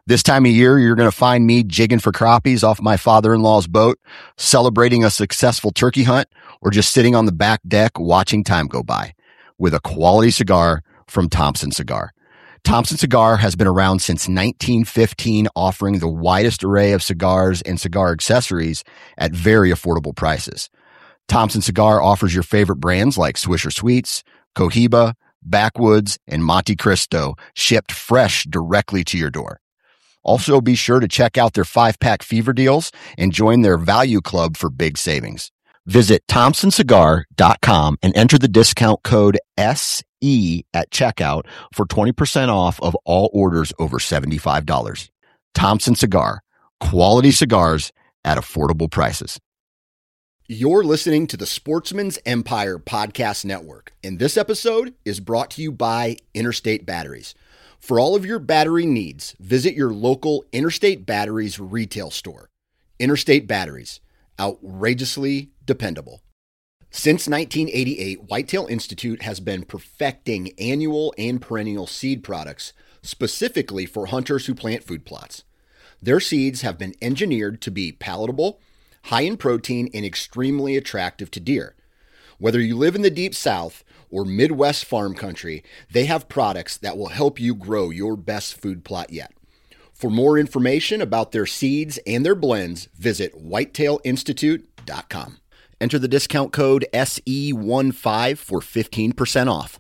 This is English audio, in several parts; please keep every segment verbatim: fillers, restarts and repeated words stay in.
This time of year, you're going to find me jigging for crappies off my father-in-law's boat, celebrating a successful turkey hunt, or just sitting on the back deck watching time go by with a quality cigar from Thompson Cigar. Thompson Cigar has been around since nineteen fifteen, offering the widest array of cigars and cigar accessories at very affordable prices. Thompson Cigar offers your favorite brands like Swisher Sweets, Cohiba, Backwoods, and Monte Cristo, shipped fresh directly to your door. Also, be sure to check out their five-pack fever deals and join their value club for big savings. Visit thompson cigar dot com and enter the discount code S E at checkout for twenty percent off of all orders over seventy-five dollars. Thompson Cigar, quality cigars at affordable prices. You're listening to the Sportsman's Empire Podcast Network, and this episode is brought to you by Interstate Batteries. For all of your battery needs, visit your local Interstate Batteries retail store. Interstate Batteries, outrageously dependable. Since nineteen eighty-eight, Whitetail Institute has been perfecting annual and perennial seed products specifically for hunters who plant food plots. Their seeds have been engineered to be palatable, high in protein, and extremely attractive to deer. Whether you live in the deep south or Midwest farm country, they have products that will help you grow your best food plot yet. For more information about their seeds and their blends, visit whitetail institute dot com. Enter the discount code S E fifteen for fifteen percent off.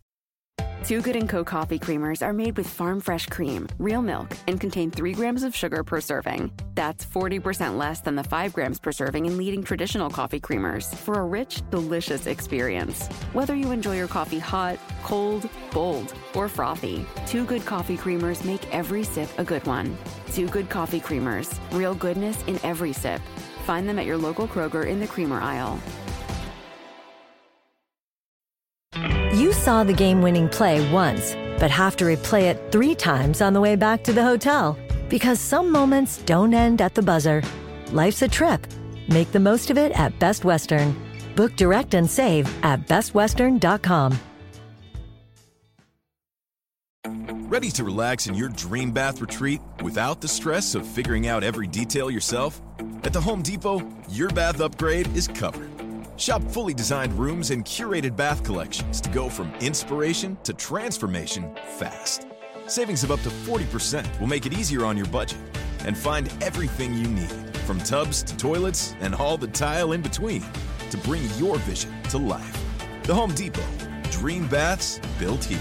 Too Good and Co. coffee creamers are made with farm fresh cream, real milk, and contain three grams of sugar per serving. That's forty percent less than the five grams per serving in leading traditional coffee creamers for a rich, delicious experience. Whether you enjoy your coffee hot, cold, bold, or frothy, Too Good coffee creamers make every sip a good one. Too Good coffee creamers, real goodness in every sip. Find them at your local Kroger in the creamer aisle. You saw the game-winning play once, but have to replay it three times on the way back to the hotel. Because some moments don't end at the buzzer. Life's a trip. Make the most of it at Best Western. Book direct and save at best western dot com. Ready to relax in your dream bath retreat without the stress of figuring out every detail yourself? At the Home Depot, your bath upgrade is covered. Shop fully designed rooms and curated bath collections to go from inspiration to transformation fast. Savings of up to forty percent will make it easier on your budget. And find everything you need, from tubs to toilets and all the tile in between, to bring your vision to life. The Home Depot. Dream baths built here.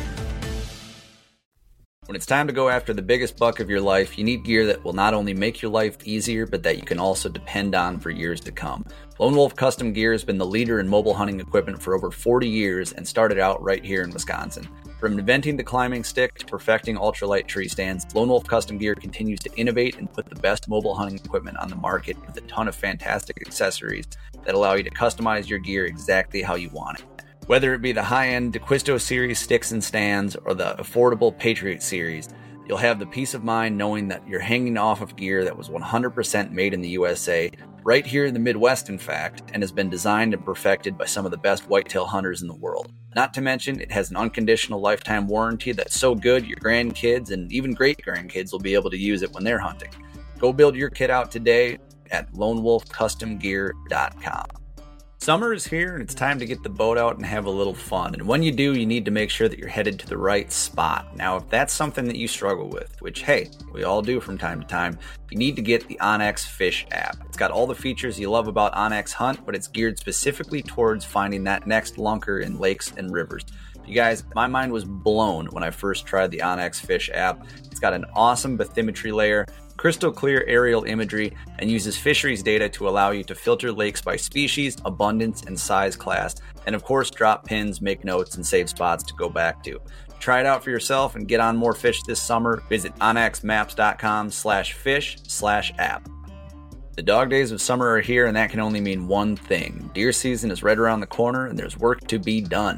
When it's time to go after the biggest buck of your life, you need gear that will not only make your life easier, but that you can also depend on for years to come. Lone Wolf Custom Gear has been the leader in mobile hunting equipment for over forty years and started out right here in Wisconsin. From inventing the climbing stick to perfecting ultralight tree stands, Lone Wolf Custom Gear continues to innovate and put the best mobile hunting equipment on the market with a ton of fantastic accessories that allow you to customize your gear exactly how you want it. Whether it be the high-end DeQuisto Series sticks and stands or the affordable Patriot Series, you'll have the peace of mind knowing that you're hanging off of gear that was one hundred percent made in the U S A, right here in the Midwest in fact, and has been designed and perfected by some of the best whitetail hunters in the world. Not to mention, it has an unconditional lifetime warranty that's so good your grandkids and even great-grandkids will be able to use it when they're hunting. Go build your kit out today at lone wolf custom gear dot com. Summer is here and it's time to get the boat out and have a little fun. And when you do, you need to make sure that you're headed to the right spot. Now, if that's something that you struggle with, which, hey, we all do from time to time, you need to get the onX Fish app. It's got all the features you love about onX Hunt, but it's geared specifically towards finding that next lunker in lakes and rivers. You guys, my mind was blown when I first tried the onX Fish app. It's got an awesome bathymetry layer, crystal clear aerial imagery, and uses fisheries data to allow you to filter lakes by species, abundance, and size class, and of course drop pins, make notes, and save spots to go back to. Try it out for yourself and get on more fish this summer. Visit onx maps dot com slash fish slash app. The dog days of summer are here, and that can only mean one thing. Deer season is right around the corner, and there's work to be done.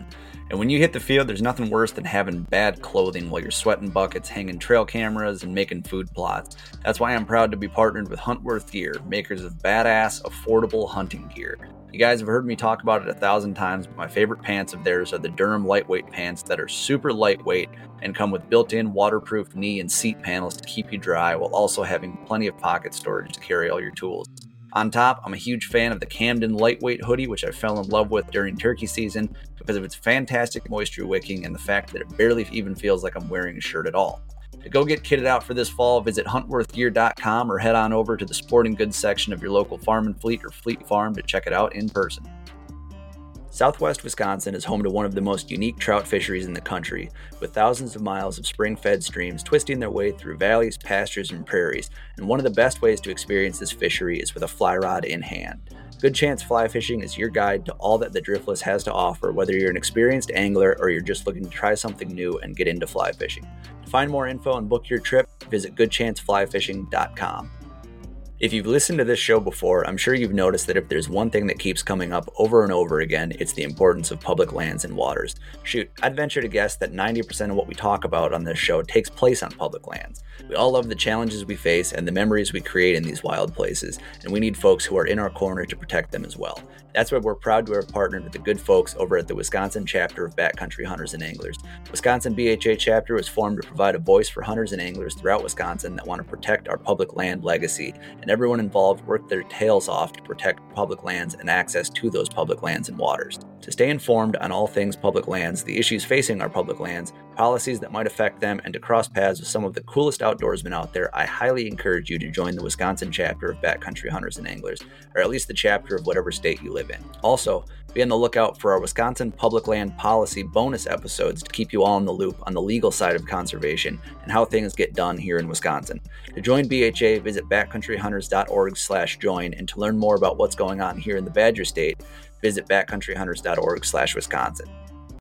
And when you hit the field, there's nothing worse than having bad clothing while you're sweating buckets, hanging trail cameras, and making food plots. That's why I'm proud to be partnered with Huntworth Gear, makers of badass, affordable hunting gear. You guys have heard me talk about it a thousand times, but my favorite pants of theirs are the Durham lightweight pants that are super lightweight and come with built-in waterproof knee and seat panels to keep you dry while also having plenty of pocket storage to carry all your tools. On top, I'm a huge fan of the Camden lightweight hoodie, which I fell in love with during turkey season because of its fantastic moisture wicking and the fact that it barely even feels like I'm wearing a shirt at all. To go get kitted out for this fall, visit huntworth gear dot com or head on over to the sporting goods section of your local Farm and Fleet or Fleet Farm to check it out in person. Southwest Wisconsin is home to one of the most unique trout fisheries in the country, with thousands of miles of spring-fed streams twisting their way through valleys, pastures, and prairies, and one of the best ways to experience this fishery is with a fly rod in hand. Good Chance Fly Fishing is your guide to all that the Driftless has to offer, whether you're an experienced angler or you're just looking to try something new and get into fly fishing. To find more info and book your trip, visit good chance fly fishing dot com. If you've listened to this show before, I'm sure you've noticed that if there's one thing that keeps coming up over and over again, it's the importance of public lands and waters. Shoot, I'd venture to guess that ninety percent of what we talk about on this show takes place on public lands. We all love the challenges we face and the memories we create in these wild places, and we need folks who are in our corner to protect them as well. That's why we're proud to have partnered with the good folks over at the Wisconsin chapter of Backcountry Hunters and Anglers. The Wisconsin B H A chapter was formed to provide a voice for hunters and anglers throughout Wisconsin that want to protect our public land legacy, and everyone involved worked their tails off to protect public lands and access to those public lands and waters. To stay informed on all things public lands, the issues facing our public lands, policies that might affect them, and to cross paths with some of the coolest outdoorsmen out there, I highly encourage you to join the Wisconsin chapter of Backcountry Hunters and Anglers, or at least the chapter of whatever state you live in. Also, be on the lookout for our Wisconsin Public Land Policy bonus episodes to keep you all in the loop on the legal side of conservation and how things get done here in Wisconsin. To join B H A, visit backcountry hunters dot org slash join, and to learn more about what's going on here in the Badger State, visit backcountry hunters dot org slash Wisconsin.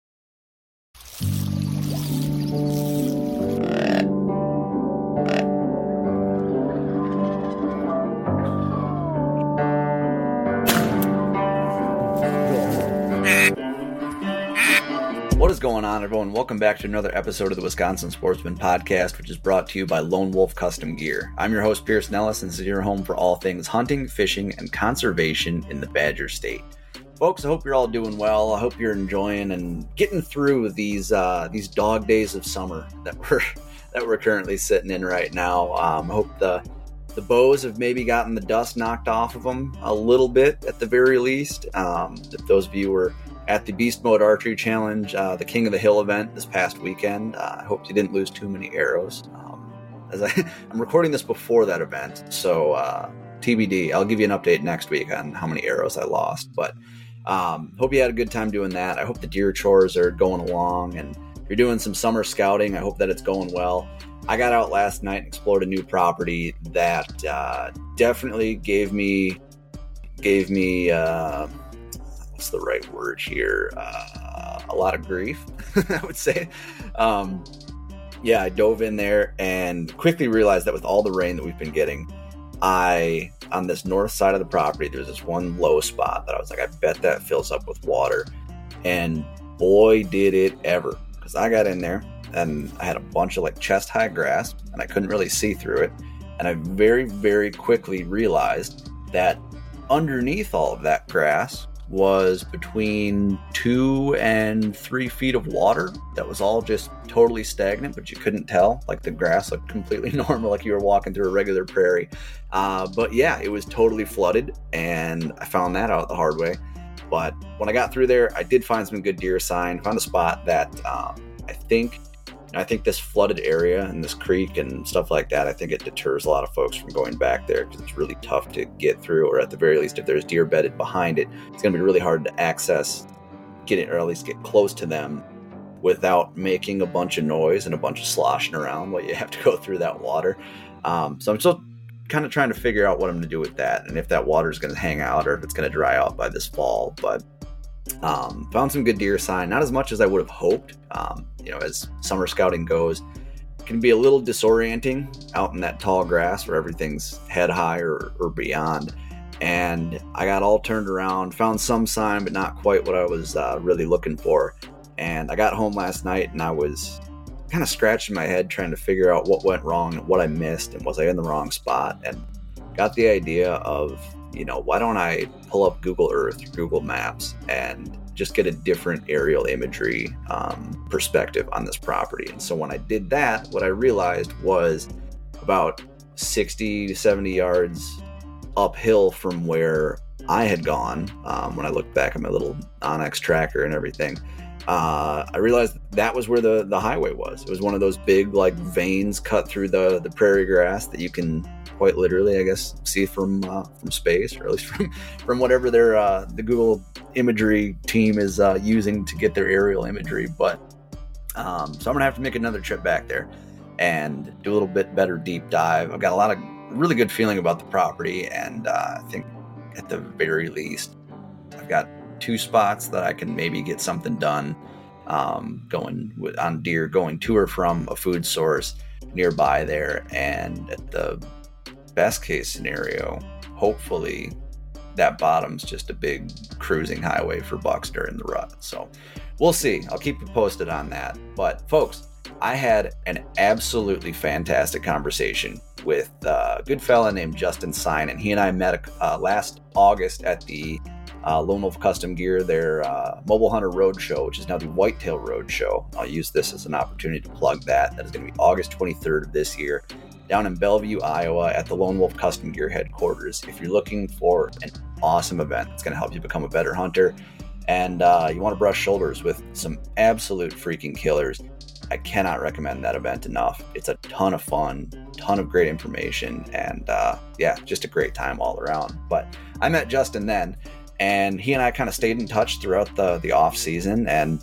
What is going on, everyone? Welcome back to another episode of the Wisconsin Sportsman Podcast, which is brought to you by Lone Wolf Custom Gear. I'm your host, Pierce Nellis, and this is your home for all things hunting, fishing, and conservation in the Badger State. Folks, I hope you're all doing well. I hope you're enjoying and getting through these uh, these dog days of summer that we're that we're currently sitting in right now. Um, I hope the the bows have maybe gotten the dust knocked off of them a little bit, at the very least. Um, if those of you were at the Beast Mode Archery Challenge, uh, the King of the Hill event this past weekend, uh, I hope you didn't lose too many arrows. Um, as I, I'm recording this before that event, so uh, T B D. I'll give you an update next week on how many arrows I lost. But um, hope you had a good time doing that. I hope the deer chores are going along, and if you're doing some summer scouting, I hope that it's going well. I got out last night and explored a new property that uh, definitely gave me gave me. Uh, What's the right word here? Uh, a lot of grief, I would say. Um, yeah, I dove in there and quickly realized that with all the rain that we've been getting, I, on this north side of the property, there's this one low spot that I was like, I bet that fills up with water. And boy, did it ever. Because I got in there and I had a bunch of like chest high grass and I couldn't really see through it. And I very, very quickly realized that underneath all of that grass was between two and three feet of water that was all just totally stagnant, but you couldn't tell. Like the grass looked completely normal, like you were walking through a regular prairie. Uh, but yeah, it was totally flooded, and I found that out the hard way. But when I got through there, I did find some good deer sign, found a spot that um, I think I think this flooded area and this creek and stuff like that, I think it deters a lot of folks from going back there because it's really tough to get through, or at the very least, if there's deer bedded behind it, it's going to be really hard to access, get it, or at least get close to them without making a bunch of noise and a bunch of sloshing around while you have to go through that water. Um, so I'm still kind of trying to figure out what I'm going to do with that, and if that water is going to hang out or if it's going to dry out by this fall. But um, found some good deer sign, not as much as I would have hoped. Um, you know, as summer scouting goes, it can be a little disorienting out in that tall grass where everything's head high or, or beyond. And I got all turned around, found some sign, but not quite what I was uh, really looking for. And I got home last night and I was kind of scratching my head trying to figure out what went wrong and what I missed and was I in the wrong spot, and got the idea of, you know, why don't I pull up Google Earth, Google Maps, and just get a different aerial imagery um, perspective on this property. And so when I did that, what I realized was about sixty to seventy yards uphill from where I had gone, um, when I looked back at my little Onyx tracker and everything, uh, I realized that was where the, the highway was. It was one of those big like veins cut through the, the prairie grass that you can quite literally, I guess, see from uh, from space, or at least from, from whatever their uh, the Google imagery team is uh, using to get their aerial imagery. But um, so I'm gonna have to make another trip back there and do a little bit better deep dive. I've got a lot of really good feeling about the property, and uh, I think at the very least I've got two spots that I can maybe get something done, um, going with, on deer going to or from a food source nearby there. And at the best case scenario, hopefully that bottom's just a big cruising highway for bucks during the rut. So we'll see. I'll keep you posted on that. But folks, I had an absolutely fantastic conversation with a good fella named Justin Sine, and he and I met uh, last August at the uh, Lone Wolf Custom Gear, their uh, Mobile Hunter Roadshow, which is now the Whitetail Roadshow. I'll use this as an opportunity to plug that. That is going to be August twenty-third of this year, down in Bellevue, Iowa, at the Lone Wolf Custom Gear headquarters. If you're looking for an awesome event that's going to help you become a better hunter, and uh, you want to brush shoulders with some absolute freaking killers, I cannot recommend that event enough. It's a ton of fun, ton of great information, and uh, yeah, just a great time all around. But I met Justin then, and he and I kind of stayed in touch throughout the, the off season, and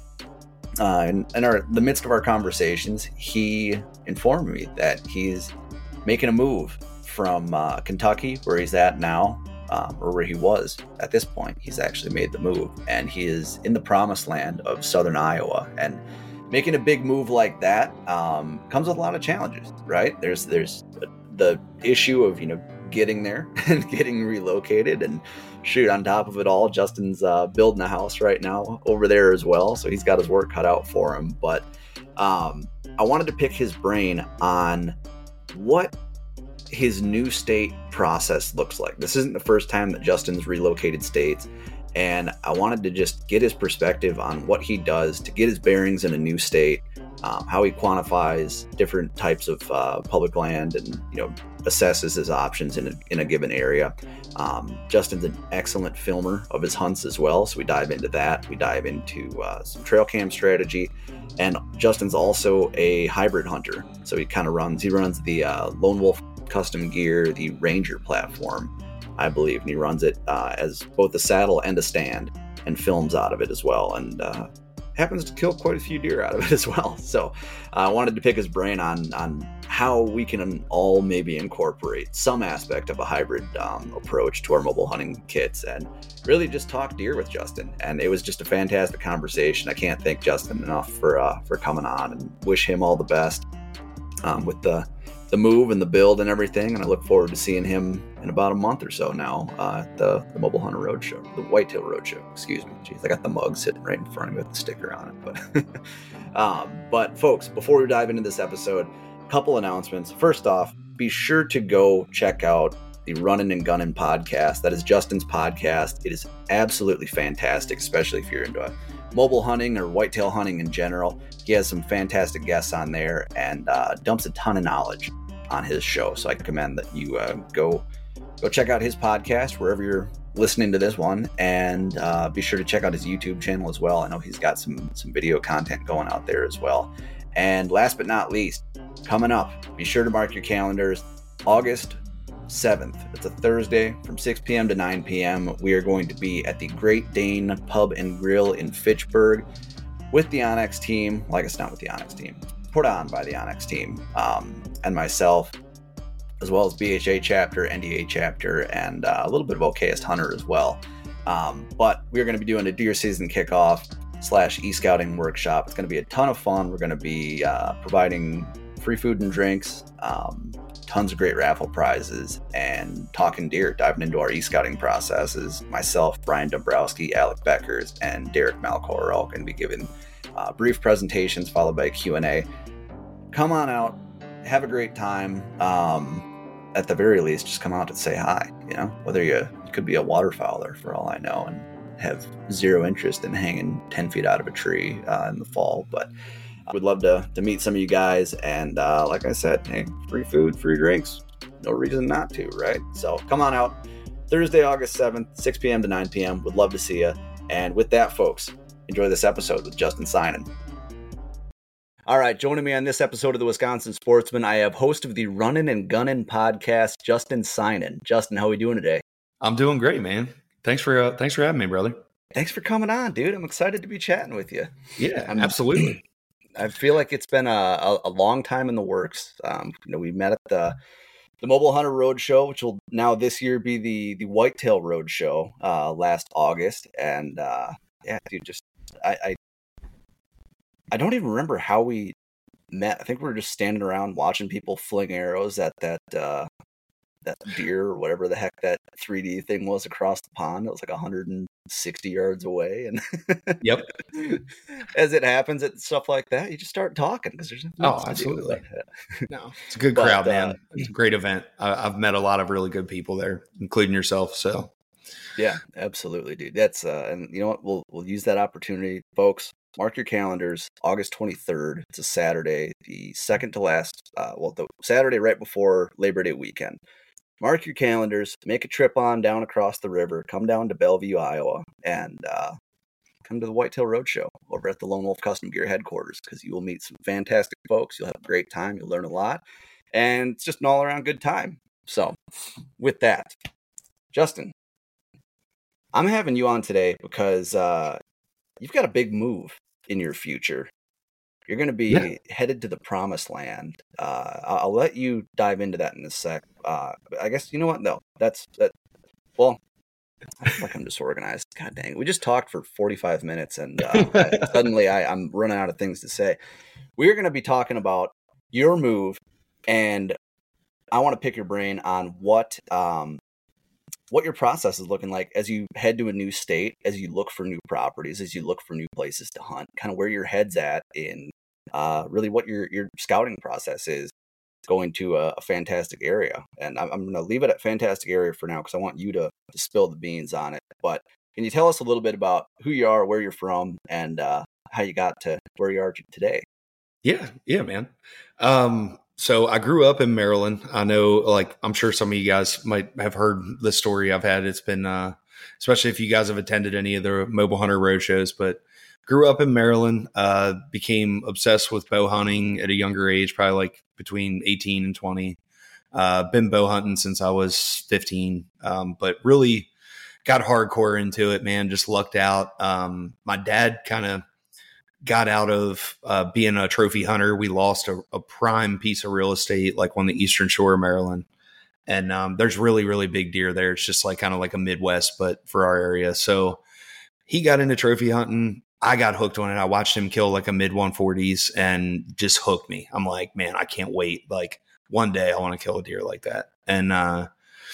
uh, in, in our, the midst of our conversations, he informed me that he's making a move from uh, Kentucky, where he's at now, um, or where he was at this point. He's actually made the move, and he is in the promised land of southern Iowa. And making a big move like that um, comes with a lot of challenges, right? There's there's the issue of, you know, getting there and getting relocated, and shoot, on top of it all, Justin's uh, building a house right now over there as well, so he's got his work cut out for him. But um, I wanted to pick his brain on what his new state process looks like. This isn't the first time that Justin's relocated states, and I wanted to just get his perspective on what he does to get his bearings in a new state, um, how he quantifies different types of uh, public land, and, you know, assesses his options in a, in a given area. Um, Justin's an excellent filmer of his hunts as well, so we dive into that. We dive into uh, some trail cam strategy, and Justin's also a hybrid hunter. So he kind of runs, he runs the uh, Lone Wolf Custom Gear, the Ranger platform, I believe, and he runs it uh, as both a saddle and a stand, and films out of it as well, and uh, happens to kill quite a few deer out of it as well. So uh, I wanted to pick his brain on on how we can all maybe incorporate some aspect of a hybrid um, approach to our mobile hunting kits, and really just talk deer with Justin. And it was just a fantastic conversation. I can't thank Justin enough for uh, for coming on, and wish him all the best um, with the the move and the build and everything. And I look forward to seeing him in about a month or so now uh, at the, the Mobile Hunter Roadshow, the Whitetail Roadshow, excuse me. Jeez, I got the mug sitting right in front of me with the sticker on it. But, um, but folks, before we dive into this episode, a couple announcements. First off, be sure to go check out the Runnin' and Gunnin' podcast. That is Justin's podcast. It is absolutely fantastic, especially if you're into mobile hunting or whitetail hunting in general. He has some fantastic guests on there, and uh, dumps a ton of knowledge on his show. So I recommend that you uh, go go check out his podcast wherever you're listening to this one, and uh, be sure to check out his YouTube channel as well. I know he's got some some video content going out there as well. And last but not least, coming up, be sure to mark your calendars, August seventh. It's a Thursday from six p.m. to nine p.m. We are going to be at the Great Dane Pub and Grill in Fitchburg with the Onyx team. Well, I guess not with the Onyx team, put on by the Onyx team, um, and myself, as well as B H A chapter, N D A chapter, and uh, a little bit of Okayest Hunter as well. Um, but we're going to be doing a deer season kickoff slash e-scouting workshop. It's going to be a ton of fun. We're going to be uh, providing free food and drinks, um, tons of great raffle prizes, and talking deer, diving into our e-scouting processes. Myself, Brian Dombrowski, Alec Beckers, and Derek Malcor are all going to be giving uh, brief presentations followed by a Q and A. Come on out, have a great time. Um, at the very least, just come out and say hi. You know, whether you, you could be a waterfowler for all I know and have zero interest in hanging ten feet out of a tree uh, in the fall, but I would love to to meet some of you guys. And uh, like I said, hey, free food, free drinks, no reason not to, right? So come on out Thursday, August seventh, six p.m. to nine p.m. Would love to see you. And with that, folks, enjoy this episode with Justin Synan. All right, joining me on this episode of the Wisconsin Sportsman, I have host of the Runnin' and Gunnin' podcast, Justin Synan. Justin, how are we doing today? I'm doing great, man. Thanks for uh, thanks for having me, brother. Thanks for coming on, dude. I'm excited to be chatting with you. Yeah, I'm, absolutely. I feel like it's been a, a, a long time in the works. Um, you know, we met at the the Mobile Hunter Roadshow, which will now this year be the the Whitetail Roadshow uh, last August, and uh, yeah, dude, just I. I I don't even remember how we met. I think we were just standing around watching people fling arrows at that uh, that deer or whatever the heck that three D thing was across the pond. It was like one hundred sixty yards away. And yep, as it happens at stuff like that, you just start talking because there's nothing oh, else to absolutely. do. No, it's a good But, crowd, uh, man. It's a great event. I, I've met a lot of really good people there, including yourself. So Yeah, absolutely, dude. That's uh, and you know what? We'll we'll use that opportunity, folks. Mark your calendars. August twenty-third. It's a Saturday, the second to last. Uh, well, the Saturday right before Labor Day weekend. Mark your calendars. Make a trip on down across the river. Come down to Bellevue, Iowa, and uh, come to the Whitetail Roadshow over at the Lone Wolf Custom Gear headquarters because you will meet some fantastic folks. You'll have a great time. You'll learn a lot, and it's just an all-around good time. So, with that, Justin, I'm having you on today because uh, you've got a big move in your future. You're going to be Yeah. headed to the promised land. Uh, I'll, I'll let you dive into that in a sec. Uh, but I guess, you know what? No, that's that. Well, I feel like I'm disorganized. God dang it. We just talked for forty-five minutes and uh, suddenly I, I'm running out of things to say. We're going to be talking about your move, and I want to pick your brain on what um, what your process is looking like as you head to a new state, as you look for new properties, as you look for new places to hunt, kind of where your head's at in uh, really what your, your scouting process is going to a, a fantastic area. And I'm, I'm going to leave it at fantastic area for now because I want you to, to spill the beans on it. But can you tell us a little bit about who you are, where you're from, and uh, how you got to where you are today? yeah, yeah, man. Um, so I grew up in Maryland. I know, like, I'm sure some of you guys might have heard the story I've had. It's been, uh, especially if you guys have attended any of the Mobile Hunter Road shows, but grew up in Maryland, uh, became obsessed with bow hunting at a younger age, probably like between eighteen and twenty. Uh, been bow hunting since I was fifteen, um, but really got hardcore into it, man. Just lucked out. Um, my dad kind of got out of uh, being a trophy hunter. We lost a, a prime piece of real estate, like on the Eastern Shore of Maryland. And um, there's really, really big deer there. It's just like kind of like a Midwest, but for our area. So he got into trophy hunting. I got hooked on it. I watched him kill like a mid one forties and just hooked me. I'm like, man, I can't wait. Like one day I want to kill a deer like that. And uh,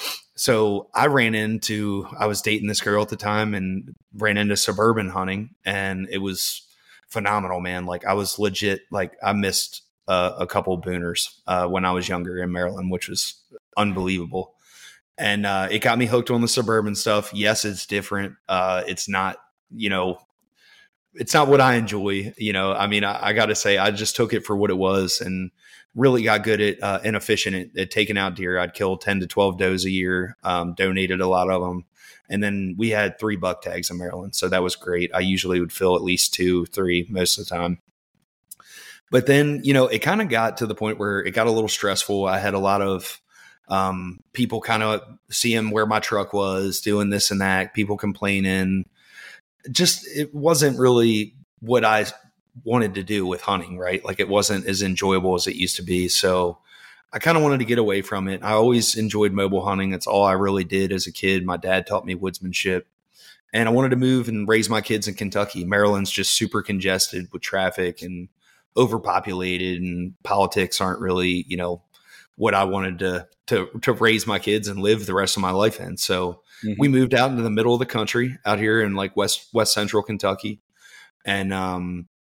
so I ran into, I was dating this girl at the time and ran into suburban hunting, and it was phenomenal, man. Like I was legit, like I missed uh, a couple of booners uh, when I was younger in Maryland, which was unbelievable. And uh, it got me hooked on the suburban stuff. Yes, it's different. Uh, it's not, you know, it's not what I enjoy. You know, I mean, I, I got to say, I just took it for what it was and really got good at uh, and efficient at, at taking out deer. I'd kill ten to twelve does a year, um, donated a lot of them. And then we had three buck tags in Maryland. So that was great. I usually would fill at least two, three most of the time. But then, you know, it kind of got to the point where it got a little stressful. I had a lot of um, people kind of seeing where my truck was, doing this and that, people complaining. Just, it wasn't really what I wanted to do with hunting, right? Like it wasn't as enjoyable as it used to be. So I kind of wanted to get away from it. I always enjoyed mobile hunting. It's all I really did as a kid. My dad taught me woodsmanship, and I wanted to move and raise my kids in Kentucky. Maryland's just super congested with traffic and overpopulated, and politics aren't really, you know, what I wanted to, to, to raise my kids and live the rest of my life in. So mm-hmm. we moved out into the middle of the country out here in like West, West Central Kentucky. And, um,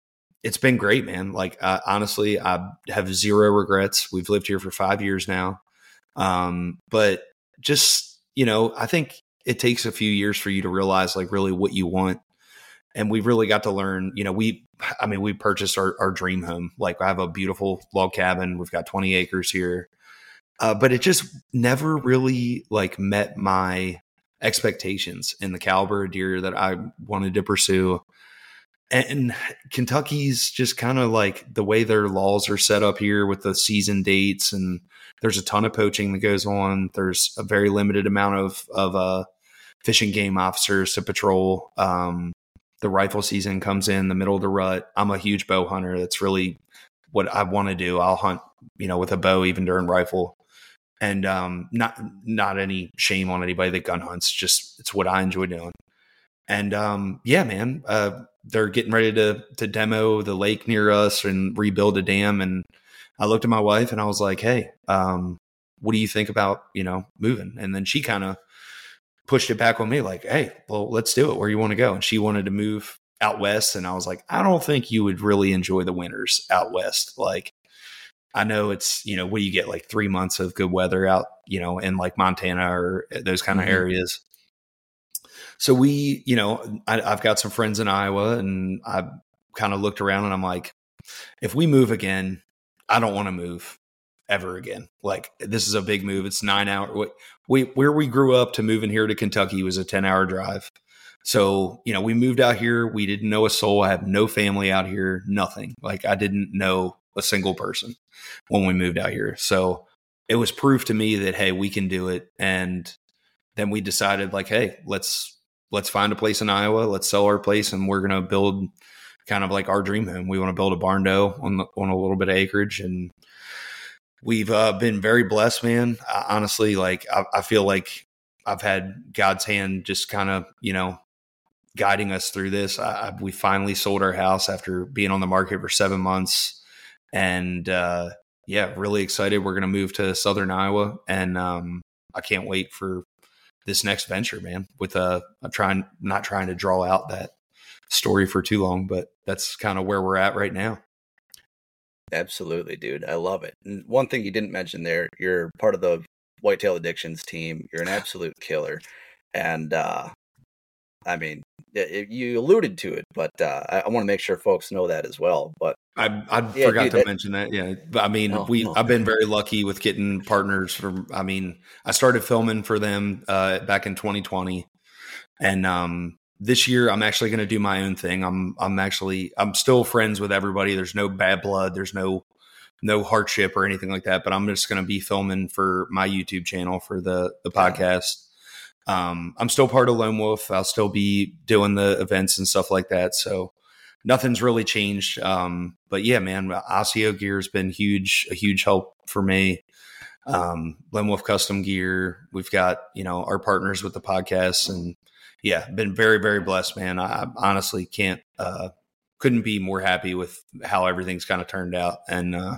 it's been great, man. Like, uh, honestly, I have zero regrets. We've lived here for five years now. Um, but just, you know, I think it takes a few years for you to realize like really what you want. And we really got to learn, you know, we, I mean, we purchased our, our dream home. Like, I have a beautiful log cabin. We've got twenty acres here. Uh, but it just never really like met my expectations in the caliber of deer that I wanted to pursue. And Kentucky's just kind of like the way their laws are set up here with the season dates, and there's a ton of poaching that goes on. There's a very limited amount of, of uh, fishing game officers to patrol. Um, the rifle season comes in the middle of the rut. I'm a huge bow hunter. That's really what I want to do. I'll hunt, you know, with a bow even during rifle. And um, not not any shame on anybody that gun hunts. Just it's what I enjoy doing. And um, yeah, man, uh, they're getting ready to to demo the lake near us and rebuild a dam. And I looked at my wife and I was like, "Hey, um, what do you think about, you know, moving?" And then she kind of pushed it back on me, like, "Hey, well, let's do it. Where you want to go?" And she wanted to move out west, and I was like, "I don't think you would really enjoy the winters out west, like." I know it's, you know, what do you get, like three months of good weather out, you know, in like Montana or those kind of mm-hmm. areas. So we, you know, I, I've got some friends in Iowa, and I kind of looked around and I'm like, if we move again, I don't want to move ever again. Like, this is a big move. It's nine hours. We, where we grew up to moving here to Kentucky was a ten hour drive. So, you know, we moved out here. We didn't know a soul. I have no family out here, nothing. Like, I didn't know a single person when we moved out here. So it was proof to me that, hey, we can do it. And then we decided like, hey, let's, let's find a place in Iowa. Let's sell our place. And we're going to build kind of like our dream home. We want to build a barn dough on the, on a little bit of acreage. And we've uh, been very blessed, man. I, honestly, like, I, I feel like I've had God's hand just kind of, you know, guiding us through this. I, we finally sold our house after being on the market for seven months. And, uh, yeah, really excited. We're going to move to Southern Iowa, and, um, I can't wait for this next venture, man, with, uh, I'm trying, not trying to draw out that story for too long, but that's kind of where we're at right now. Absolutely, dude. I love it. And one thing you didn't mention there, you're part of the Whitetail Addictions team. You're an absolute killer. And, uh, I mean, you alluded to it, but uh, I, I want to make sure folks know that as well. But I, I yeah, forgot dude, to that, mention that. Yeah, I mean, no, we no. I've been very lucky with getting partners from. I mean, I started filming for them uh, back in twenty twenty, and um, this year I'm actually going to do my own thing. I'm I'm actually I'm still friends with everybody. There's no bad blood. There's no no hardship or anything like that. But I'm just going to be filming for my YouTube channel for the the podcast. Um, I'm still part of Lone Wolf. I'll still be doing the events and stuff like that. So nothing's really changed. Um, but yeah, man, Osseo gear has been huge, a huge help for me. Um, Lone Wolf Custom Gear. We've got, you know, our partners with the podcast, and yeah, been very, very blessed, man. I, I honestly can't, uh, couldn't be more happy with how everything's kind of turned out. And, uh,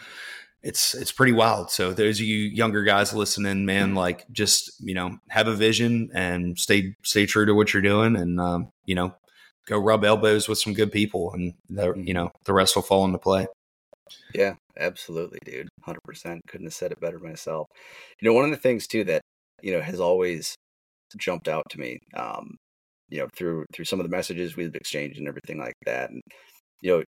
It's it's pretty wild. So those of you younger guys listening, man, like, just, you know, have a vision and stay stay true to what you're doing, and um, you know, go rub elbows with some good people, and the, you know, the rest will fall into play. Yeah, absolutely, dude. one hundred percent. Couldn't have said it better myself. You know, one of the things too that, you know, has always jumped out to me, um, you know, through through some of the messages we've exchanged and everything like that, and you know,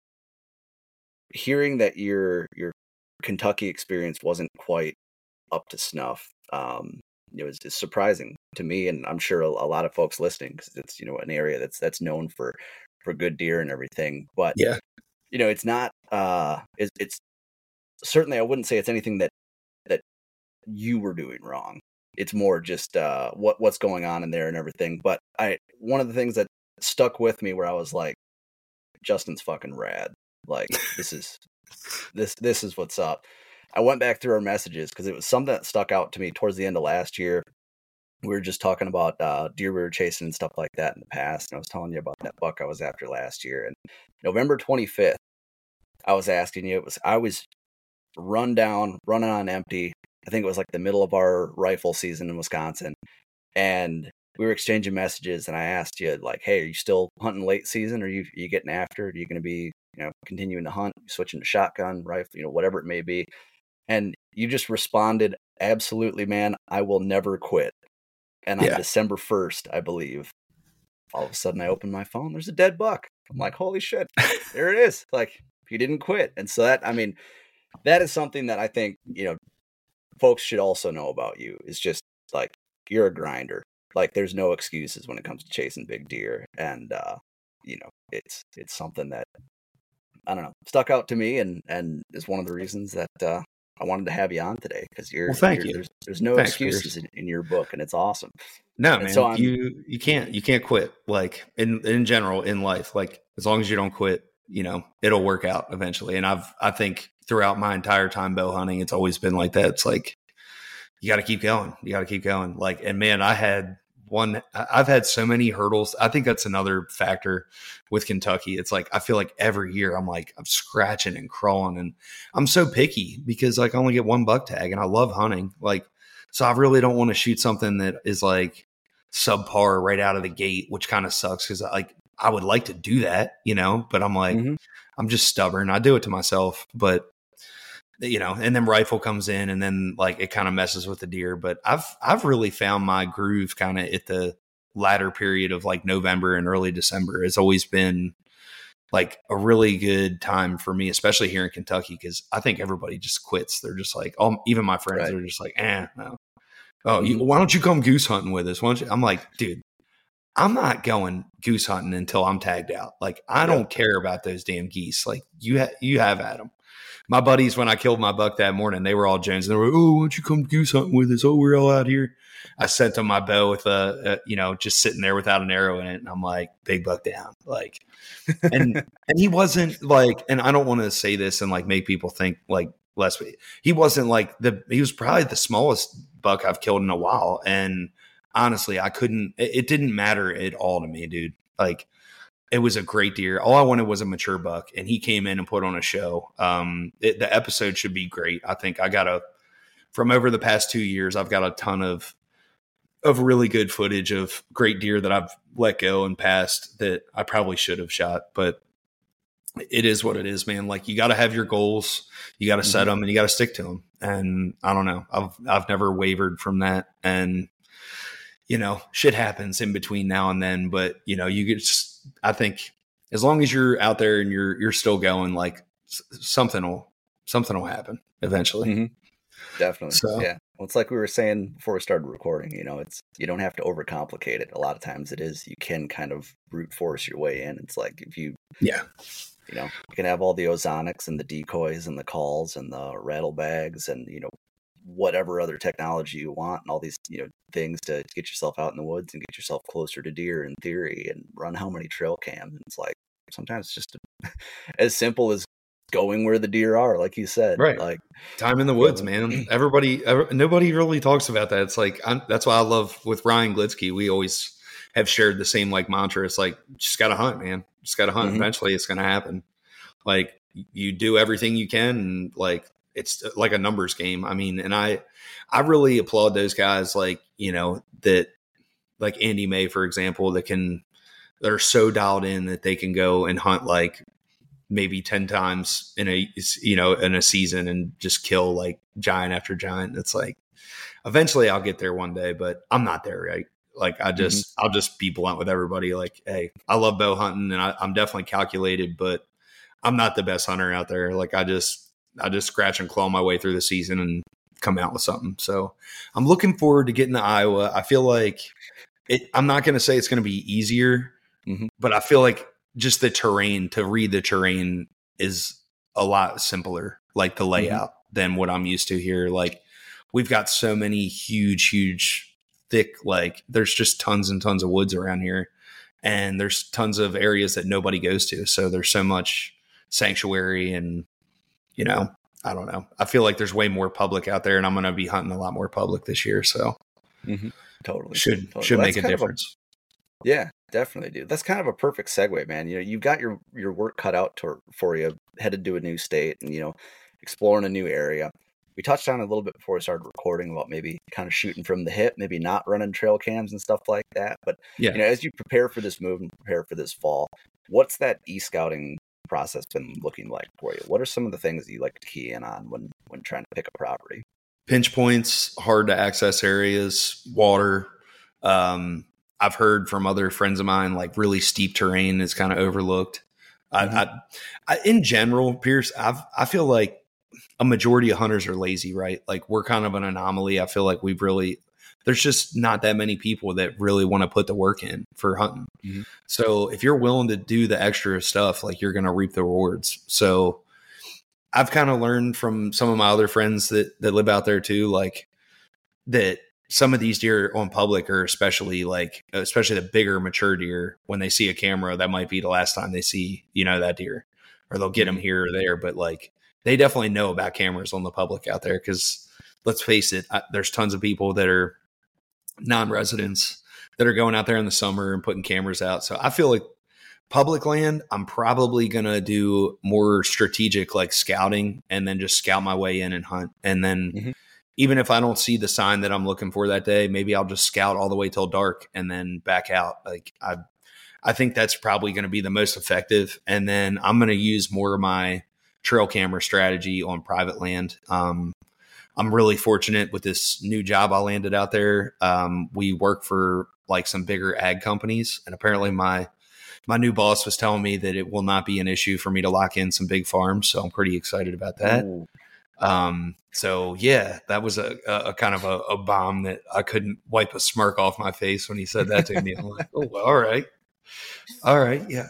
hearing that your your Kentucky experience wasn't quite up to snuff, um, you know, is, is surprising to me, and I'm sure a, a lot of folks listening, because it's, you know, an area that's that's known for for good deer and everything. But yeah, you know, it's not. Uh, it's, it's certainly, I wouldn't say it's anything that that you were doing wrong. It's more just uh, what what's going on in there and everything. But I one of the things that stuck with me, where I was like, Justin's fucking rad. Like, this is. This this is what's up. I went back through our messages because it was something that stuck out to me towards the end of last year. We were just talking about uh, deer we were chasing and stuff like that in the past. And I was telling you about that buck I was after last year. And November twenty-fifth, I was asking you, it was I was run down, running on empty. I think it was like the middle of our rifle season in Wisconsin. And we were exchanging messages, and I asked you, like, hey, are you still hunting late season? Or are you, are you getting after it? Are you going to be you know, continuing to hunt, switching to shotgun, rifle, you know, whatever it may be. And you just responded, absolutely, man, I will never quit. And on Yeah. December first, I believe, all of a sudden I open my phone, there's a dead buck. I'm like, holy shit, there it is. Like, you didn't quit. And so that, I mean, that is something that I think, you know, folks should also know about you, is just like, you're a grinder. Like, there's no excuses when it comes to chasing big deer. And, uh, you know, it's, it's something that, I don't know, stuck out to me, and, and is one of the reasons that, uh, I wanted to have you on today, because you're, well, thank you're you. there's, there's no Thanks, excuses in, in your book, and it's awesome. No, and man, so you, you can't, you can't quit. Like in, in general, in life, like as long as you don't quit, you know, it'll work out eventually. And I've, I think throughout my entire time bow hunting, it's always been like that. It's like, you got to keep going. You got to keep going. Like, and man, I had one, I've had so many hurdles. I think that's another factor with Kentucky. It's like, I feel like every year I'm like, I'm scratching and crawling, and I'm so picky because like I only get one buck tag and I love hunting. Like, so I really don't want to shoot something that is like subpar right out of the gate, which kind of sucks. Cause like, I would like to do that, you know, but I'm like, mm-hmm. I'm just stubborn. I do it to myself, but you know, and then rifle comes in, and then like it kind of messes with the deer. But I've I've really found my groove kind of at the latter period of like November and early December. It's always been like a really good time for me, especially here in Kentucky, because I think everybody just quits. They're just like, oh, even my friends right. are just like, eh, no. Oh, you, why don't you come goose hunting with us? Why don't you? I'm like, dude, I'm not going goose hunting until I'm tagged out. Like, I yeah. don't care about those damn geese. Like, you ha- you have at them. My buddies, when I killed my buck that morning, they were all Jones. And they were, oh, why don't you come goose hunting with us? Oh, we're all out here. I sent them my bow with a, a, you know, just sitting there without an arrow in it. And I'm like, big buck down. Like, and and he wasn't like, and I don't want to say this and like make people think like less. He wasn't like the, he was probably the smallest buck I've killed in a while. And honestly, I couldn't, it, it didn't matter at all to me, dude. Like, it was a great deer. All I wanted was a mature buck, and he came in and put on a show. Um, it, the episode should be great. I think I got a, from over the past two years, I've got a ton of, of really good footage of great deer that I've let go and passed that I probably should have shot, but it is what it is, man. Like, you got to have your goals, you got to mm-hmm. set them, and you got to stick to them. And I don't know, I've, I've never wavered from that. And, you know, shit happens in between now and then, but you know, you get just, I think as long as you're out there and you're, you're still going, like something will, something will happen eventually. Mm-hmm. Definitely. So, yeah. Well, it's like we were saying before we started recording, you know, it's, you don't have to overcomplicate it. A lot of times it is, you can kind of brute force your way in. It's like, if you, yeah, you know, you can have all the ozonics and the decoys and the calls and the rattle bags and, you know, whatever other technology you want and all these, you know, things to get yourself out in the woods and get yourself closer to deer in theory and run how many trail cams. And it's like, sometimes it's just as simple as going where the deer are, like you said, right? Like time in the woods, man. Everybody, ever, nobody really talks about that. It's like, I'm, that's why I love with Ryan Glitzky. We always have shared the same like mantra. It's like, just got to hunt, man. Just got to hunt. Mm-hmm. Eventually it's going to happen. Like, you do everything you can. And like, it's like a numbers game. I mean, and I, I really applaud those guys, like, you know, that like Andy May, for example, that can, that are so dialed in that they can go and hunt like maybe ten times in a, you know, in a season and just kill like giant after giant. It's like, eventually I'll get there one day, but I'm not there. Right. Like, I just, mm-hmm. I'll just be blunt with everybody. Like, hey, I love bow hunting and I, I'm definitely calculated, but I'm not the best hunter out there. Like, I just, I just scratch and claw my way through the season and come out with something. So I'm looking forward to getting to Iowa. I feel like it, I'm not going to say it's going to be easier, mm-hmm. but I feel like just the terrain, to read the terrain is a lot simpler, like the layout mm-hmm. than what I'm used to here. Like, we've got so many huge, huge, thick, like there's just tons and tons of woods around here, and there's tons of areas that nobody goes to. So there's so much sanctuary and, you know, I don't know. I feel like there's way more public out there, and I'm going to be hunting a lot more public this year. So mm-hmm. totally should, totally. should well, make a difference. A, yeah, definitely, dude. That's kind of a perfect segue, man. You know, you've got your, your work cut out to, for you, headed to a new state and, you know, exploring a new area. We touched on it a little bit before we started recording about maybe kind of shooting from the hip, maybe not running trail cams and stuff like that. But, yeah. you know, as you prepare for this move and prepare for this fall, what's that e-scouting process been looking like for you? What are some of the things that you like to key in on when, when trying to pick a property? Pinch points, hard to access areas, water. Um, I've heard from other friends of mine, like really steep terrain is kind of overlooked. Mm-hmm. I, I, I, in general, Pierce, I've, I feel like a majority of hunters are lazy, right? Like we're kind of an anomaly. I feel like we've really, there's just not that many people that really want to put the work in for hunting. Mm-hmm. So if you're willing to do the extra stuff, like you're going to reap the rewards. So I've kind of learned from some of my other friends that, that live out there too, like that some of these deer on public are especially like, especially the bigger mature deer, when they see a camera, that might be the last time they see, you know, that deer, or they'll get them here or there. But like, they definitely know about cameras on the public out there. Cause let's face it, I, there's tons of people that are non-residents that are going out there in the summer and putting cameras out. So I feel like public land, I'm probably going to do more strategic, like scouting, and then just scout my way in and hunt. And then mm-hmm. even if I don't see the sign that I'm looking for that day, maybe I'll just scout all the way till dark and then back out. Like I, I think that's probably going to be the most effective. And then I'm going to use more of my trail camera strategy on private land. Um, I'm really fortunate with this new job I landed out there. Um, we work for like some bigger ag companies, and apparently my my new boss was telling me that it will not be an issue for me to lock in some big farms. So I'm pretty excited about that. Ooh. Um, so yeah, that was a, a, a kind of a, a bomb that I couldn't wipe a smirk off my face when he said that to me. I'm like, oh, well, all right. All right. Yeah.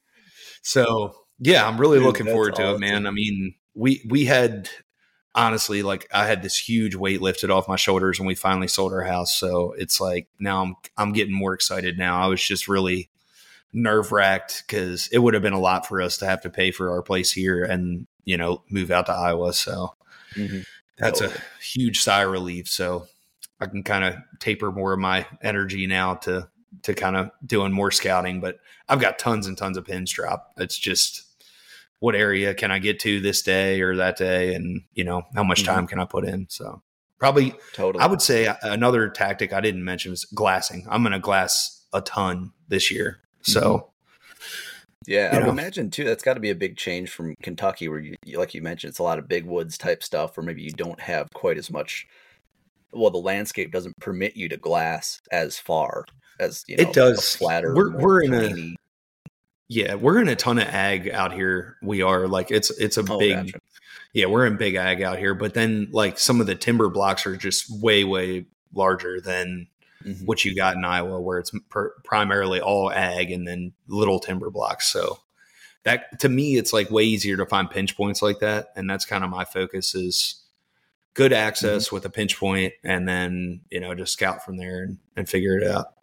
So yeah, I'm really Dude, looking forward to awesome. it, man. I mean, we, we had, honestly, like I had this huge weight lifted off my shoulders when we finally sold our house. So it's like, now I'm, I'm getting more excited now. I was just really nerve wracked because it would have been a lot for us to have to pay for our place here and, you know, move out to Iowa. So mm-hmm. that's totally. a huge sigh of relief. So I can kind of taper more of my energy now to, to kind of doing more scouting, but I've got tons and tons of pins drop. It's just, what area can I get to this day or that day? And, you know, how much time mm-hmm. can I put in? So probably, totally. I would say another tactic I didn't mention is glassing. I'm going to glass a ton this year. So, mm-hmm. yeah, I would know. imagine too, that's got to be a big change from Kentucky where you, like you mentioned, it's a lot of big woods type stuff where maybe you don't have quite as much. Well, the landscape doesn't permit you to glass as far as, you know, it does. flatter. We're, we're in a, Yeah, we're in a ton of ag out here. We are like, it's, it's a oh, big, gotcha. yeah, we're in big ag out here, but then like some of the timber blocks are just way, way larger than mm-hmm. what you got in Iowa, where it's per- primarily all ag and then little timber blocks. So that, to me, it's like way easier to find pinch points like that. And that's kind of my focus is good access mm-hmm. with a pinch point, and then, you know, just scout from there and, and figure it out.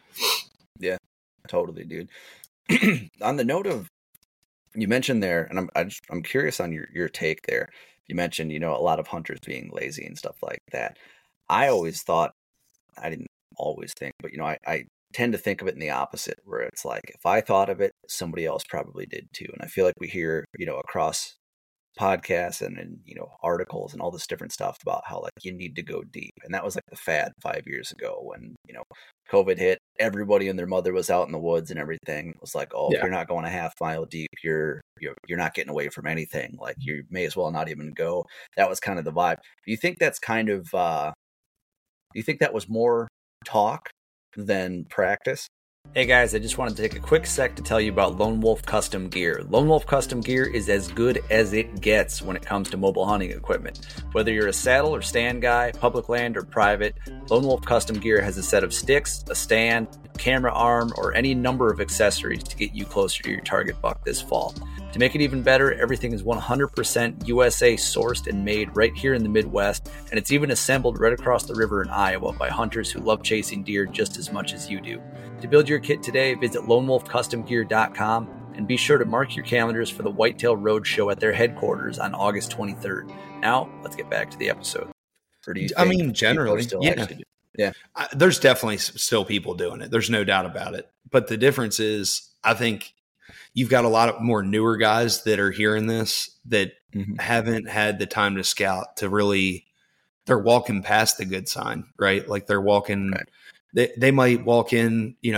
Yeah, totally, dude. On the note of, you mentioned there, and I'm I just, I'm curious on your, your take there. You mentioned, you know, a lot of hunters being lazy and stuff like that. I always thought, I didn't always think, but, you know, I, I tend to think of it in the opposite, where it's like, if I thought of it, somebody else probably did too. And I feel like we hear, you know, across podcasts and, and, you know, articles and all this different stuff about how like you need to go deep. And that was like the fad five years ago when, you know, COVID hit, everybody and their mother was out in the woods and everything. It was like, oh, yeah. if you're not going a half mile deep, you're, you're, you're not getting away from anything. Like you may as well not even go. That was kind of the vibe. Do you think that's kind of, uh, do you think that was more talk than practice? Hey guys, I just wanted to take a quick sec to tell you about Lone Wolf Custom Gear. Lone Wolf Custom Gear is as good as it gets when it comes to mobile hunting equipment. Whether you're a saddle or stand guy, public land or private, Lone Wolf Custom Gear has a set of sticks, a stand, camera arm, or any number of accessories to get you closer to your target buck this fall. To make it even better, everything is one hundred percent U S A sourced and made right here in the Midwest, and it's even assembled right across the river in Iowa by hunters who love chasing deer just as much as you do. To build your kit today, visit lone wolf custom gear dot com and be sure to mark your calendars for the Whitetail Roadshow at their headquarters on August twenty-third. Now, let's get back to the episode. Or do you I mean, generally, yeah. yeah. I, there's definitely still people doing it. There's no doubt about it. But the difference is, I think you've got a lot of more newer guys that are hearing this that mm-hmm. haven't had the time to scout to really, they're walking past the good sign, right? Like they're walking, right. they, they might walk in, you know,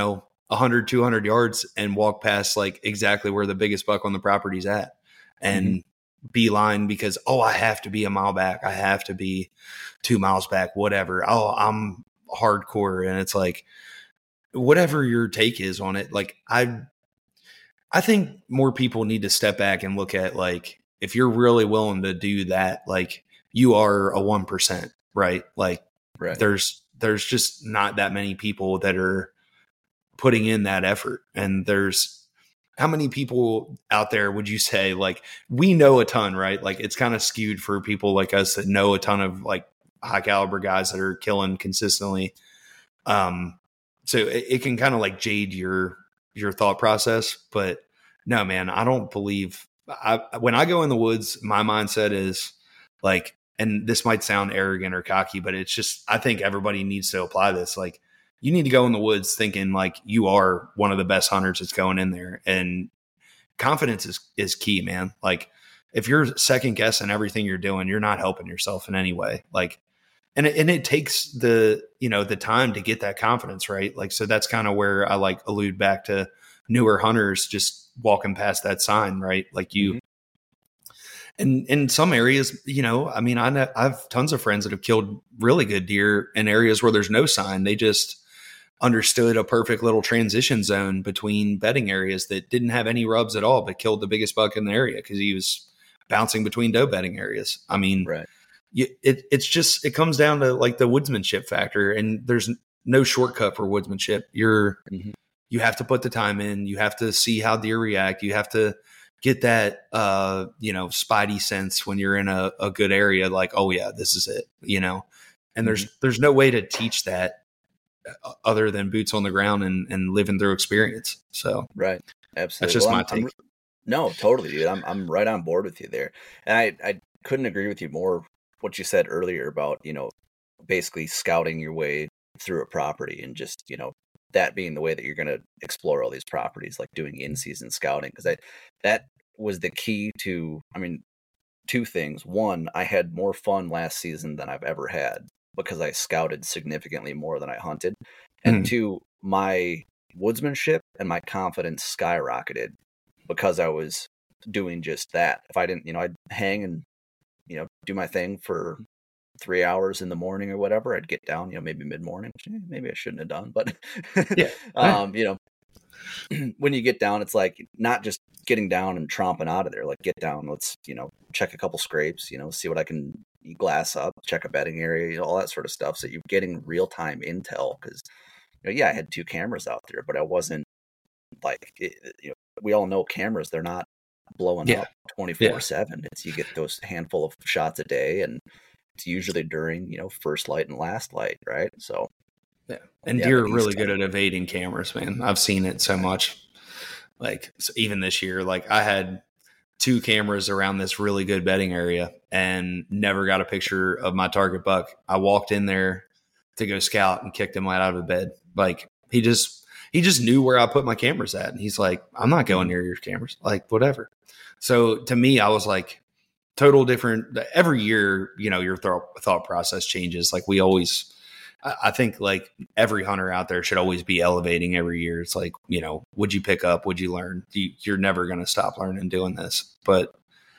one hundred, two hundred yards and walk past like exactly where the biggest buck on the property's at and mm-hmm. beeline because, oh, I have to be a mile back. I have to be two miles back, whatever. Oh, I'm hardcore. And it's like, whatever your take is on it. Like I, I think more people need to step back and look at like, if you're really willing to do that, like you are a one percent, right? Like right. there's, there's just not that many people that are putting in that effort. And there's how many people out there would you say, like, we know a ton, right? Like it's kind of skewed for people like us that know a ton of like high caliber guys that are killing consistently. Um, so it, it can kind of like jade your, your thought process, but no, man, I don't believe I, when I go in the woods, my mindset is like, and this might sound arrogant or cocky, but it's just, I think everybody needs to apply this. Like you need to go in the woods thinking like you are one of the best hunters that's going in there, and confidence is, is key, man. Like if you're second guessing everything you're doing, you're not helping yourself in any way. Like, and it, and it takes the, you know, the time to get that confidence, right? Like, so that's kind of where I like allude back to newer hunters just walking past that sign, right? Like you, mm-hmm. And in some areas, you know, I mean, I know, I have tons of friends that have killed really good deer in areas where there's no sign. They just understood a perfect little transition zone between bedding areas that didn't have any rubs at all, but killed the biggest buck in the area because he was bouncing between doe bedding areas. I mean, right. you, it, it's just, it comes down to like the woodsmanship factor, and there's no shortcut for woodsmanship. You're, mm-hmm. you have to put the time in. You have to see how deer react. You have to get that, uh, you know, spidey sense when you're in a, a good area, like, oh yeah, this is it, you know, and there's, mm-hmm. there's no way to teach that other than boots on the ground and, and living through experience. So, right. Absolutely. That's just well, my I'm, take. I'm, no, totally, dude. I'm, I'm right on board with you there. And I, I couldn't agree with you more what you said earlier about, you know, basically scouting your way through a property and just, you know, that being the way that you're going to explore all these properties, like doing in-season scouting. Because I, that was the key to, I mean, two things. One, I had more fun last season than I've ever had because I scouted significantly more than I hunted. And mm. two, my woodsmanship and my confidence skyrocketed because I was doing just that. If I didn't, you know, I'd hang and, you know, do my thing for three hours in the morning or whatever, I'd get down, you know, maybe mid-morning, which maybe I shouldn't have done, but, yeah. um, you know, when you get down, it's like not just getting down and tromping out of there, like get down, let's, you know, check a couple scrapes, you know, see what I can glass up, check a bedding area, you know, all that sort of stuff. So you're getting real-time intel because, you know, yeah, I had two cameras out there, but I wasn't like, it, you know, we all know cameras, they're not blowing yeah. up twenty-four seven. It's, you get those handful of shots a day, and it's usually during, you know, first light and last light, right? So, yeah. And yeah, deer are really good at evading cameras, man. I've seen it so much. Like, so even this year, like I had two cameras around this really good bedding area and never got a picture of my target buck. I walked in there to go scout and kicked him right out of bed. Like he just, he just knew where I put my cameras at. And he's like, I'm not going near your cameras, like whatever. So to me, I was like, total different every year, you know, your th- thought process changes. Like we always, I think like every hunter out there should always be elevating every year. It's like, you know, would you pick up? Would you learn? You, you're never going to stop learning doing this. But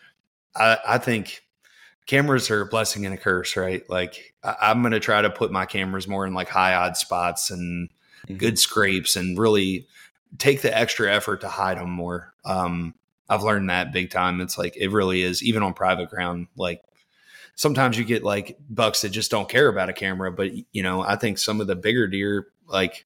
I, I think cameras are a blessing and a curse, right? Like I, I'm going to try to put my cameras more in like high odd spots and mm-hmm. good scrapes and really take the extra effort to hide them more. Um, I've learned that big time. It's like, it really is, even on private ground. Like sometimes you get like bucks that just don't care about a camera, but you know, I think some of the bigger deer, like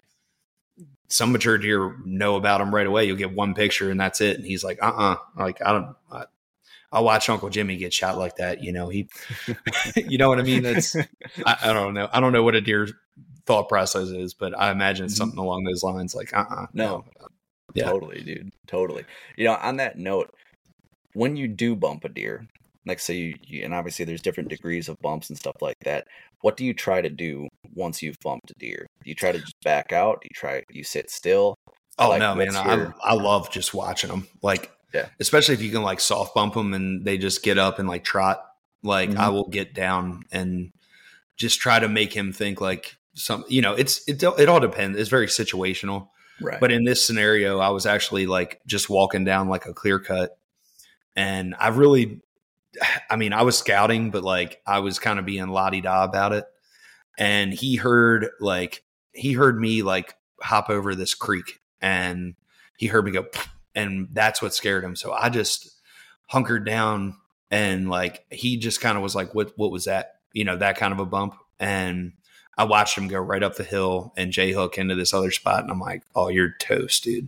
some mature deer know about them right away. You'll get one picture and that's it. And he's like, uh-uh, like, I don't, I, I'll watch Uncle Jimmy get shot like that. You know, he, you know what I mean? That's, I, I don't know. I don't know what a deer thought process is, but I imagine it's something along those lines. Like, uh-uh, no. no. Yeah. Totally, dude. Totally. You know, on that note, when you do bump a deer, like say you, you, and obviously there's different degrees of bumps and stuff like that. What do you try to do once you've bumped a deer? Do you try to just back out? Do you try, you sit still? Oh like, no, man. Your... I, I love just watching them. Like, yeah. especially if you can like soft bump them and they just get up and like trot, like mm-hmm. I will get down and just try to make him think like some, you know, it's, it, it all depends. It's very situational. Right. But in this scenario, I was actually like just walking down like a clear cut. And I really, I mean, I was scouting, but like I was kind of being la-di-da about it. And he heard like, he heard me like hop over this creek, and he heard me go, and that's what scared him. So I just hunkered down, and like, he just kind of was like, what, what was that? You know, that kind of a bump. And I watched him go right up the hill and J hook into this other spot. And I'm like, oh, you're toast, dude.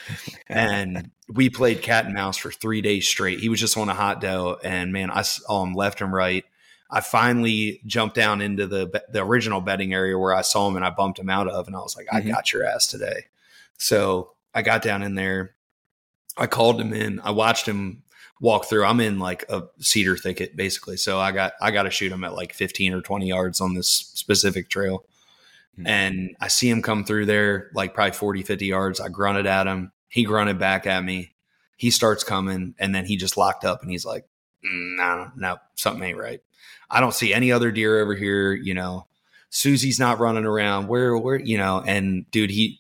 And we played cat and mouse for three days straight. He was just on a hot dough, and man, I saw him left and right. I finally jumped down into the the original bedding area where I saw him and I bumped him out of, and I was like, mm-hmm. I got your ass today. So I got down in there. I called him in. I watched him walk through. I'm in like a cedar thicket basically. So I got, I got to shoot him at like fifteen or twenty yards on this specific trail. Mm-hmm. And I see him come through there, like probably forty, fifty yards. I grunted at him. He grunted back at me. He starts coming, and then he just locked up, and he's like, mm, no, no, something ain't right. I don't see any other deer over here. You know, Susie's not running around where, where, you know, and dude, he,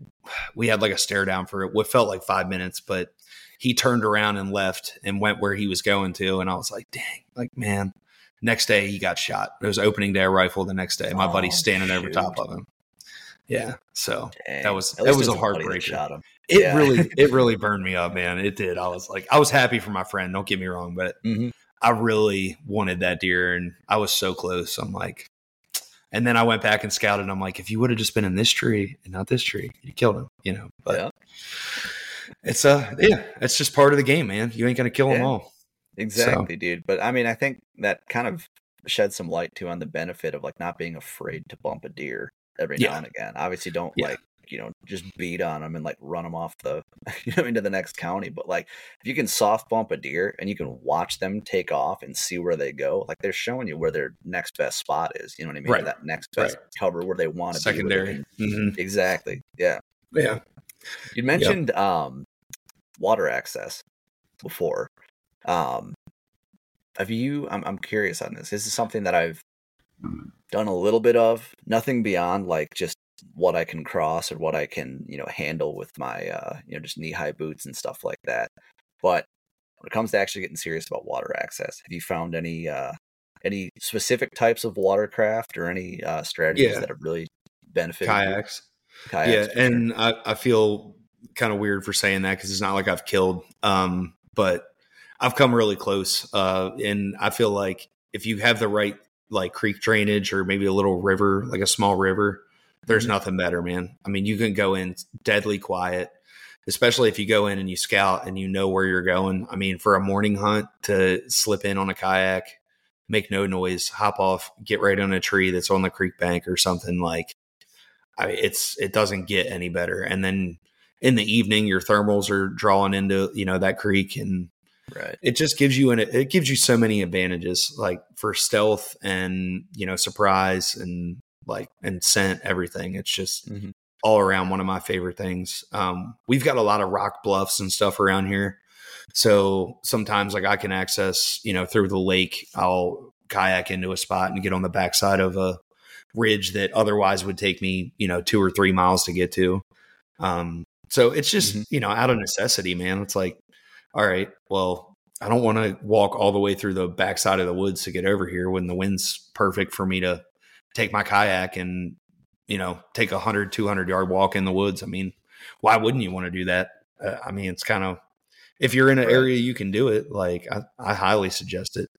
we had like a stare down for what felt like five minutes, but he turned around and left and went where he was going to. And I was like, dang, like, man, next day he got shot. It was opening day rifle the next day. My oh, buddy's standing shoot. over top of him. Yeah. So dang. that was, that was a heartbreaker. Shot him. It yeah. really, it really burned me up, man. It did. I was like, I was happy for my friend. Don't get me wrong, but mm-hmm. I really wanted that deer, and I was so close. I'm like, and then I went back and scouted. And I'm like, if you would have just been in this tree and not this tree, you killed him, you know, but yeah. it's uh, yeah, it's just part of the game, man. You ain't going to kill yeah. them all. Exactly, so. dude. But I mean, I think that kind of shed some light too on the benefit of like not being afraid to bump a deer every yeah. now and again. Obviously don't yeah. like, you know, just beat on them and like run them off the, you know, into the next county. But like, if you can soft bump a deer and you can watch them take off and see where they go, like they're showing you where their next best spot is. You know what I mean? Right. That next best right. cover where they want to secondary. be. Secondary. Mm-hmm. Exactly. Yeah. Yeah. You mentioned yep. um, water access before. Um, have you? I'm I'm curious on this. This is something that I've done a little bit of. Nothing beyond like just what I can cross or what I can, you know, handle with my, uh, you know, just knee high boots and stuff like that. But when it comes to actually getting serious about water access, have you found any, uh, any specific types of watercraft or any, uh, strategies yeah. that have really benefited kayaks? You? Kayaks. Yeah. And sure. I, I feel kind of weird for saying that, cause it's not like I've killed, um, but I've come really close. Uh, and I feel like if you have the right, like creek drainage or maybe a little river, like a small river, there's mm-hmm. nothing better, man. I mean, you can go in deadly quiet, especially if you go in and you scout and you know where you're going. I mean, for a morning hunt to slip in on a kayak, make no noise, hop off, get right on a tree that's on the creek bank or something, like, I mean, it's, it doesn't get any better. And then in the evening, your thermals are drawing into, you know, that creek, and right. it just gives you an, it gives you so many advantages, like for stealth and, you know, surprise and like, and scent, everything. It's just mm-hmm. all around one of my favorite things. Um, we've got a lot of rock bluffs and stuff around here. So sometimes like I can access, you know, through the lake, I'll kayak into a spot and get on the backside of a ridge that otherwise would take me, you know, two or three miles to get to. Um, so it's just, mm-hmm. you know, out of necessity, man. It's like, all right, well, I don't want to walk all the way through the backside of the woods to get over here when the wind's perfect for me to take my kayak and, you know, take a hundred, two hundred yard walk in the woods. I mean, why wouldn't you want to do that? Uh, I mean, it's kind of, if you're in an right. area, you can do it. Like I, I highly suggest it.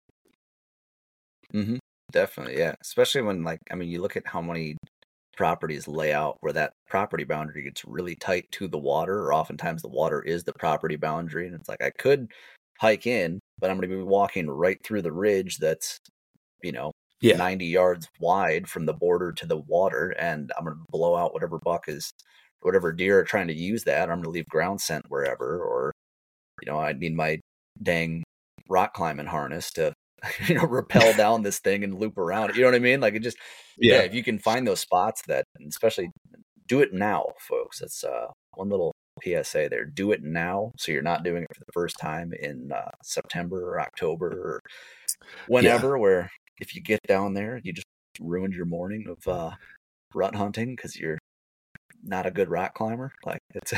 Mm-hmm. Definitely. Yeah. Especially when like, I mean, you look at how many properties lay out where that property boundary gets really tight to the water, or oftentimes the water is the property boundary. And it's like, I could hike in, but I'm going to be walking right through the ridge that's, you know, yeah. ninety yards wide from the border to the water. And I'm going to blow out whatever buck is, whatever deer are trying to use that. I'm going to leave ground scent wherever, or, you know, I need my dang rock climbing harness to, you know, rappel down this thing and loop around. You know what I mean? Like it just, yeah, yeah if you can find those spots that, and especially do it now, folks. That's uh, one little P S A there. Do it now. So you're not doing it for the first time in uh, September or October or whenever, yeah. where if you get down there, you just ruined your morning of uh, rut hunting because you're not a good rock climber. Like it's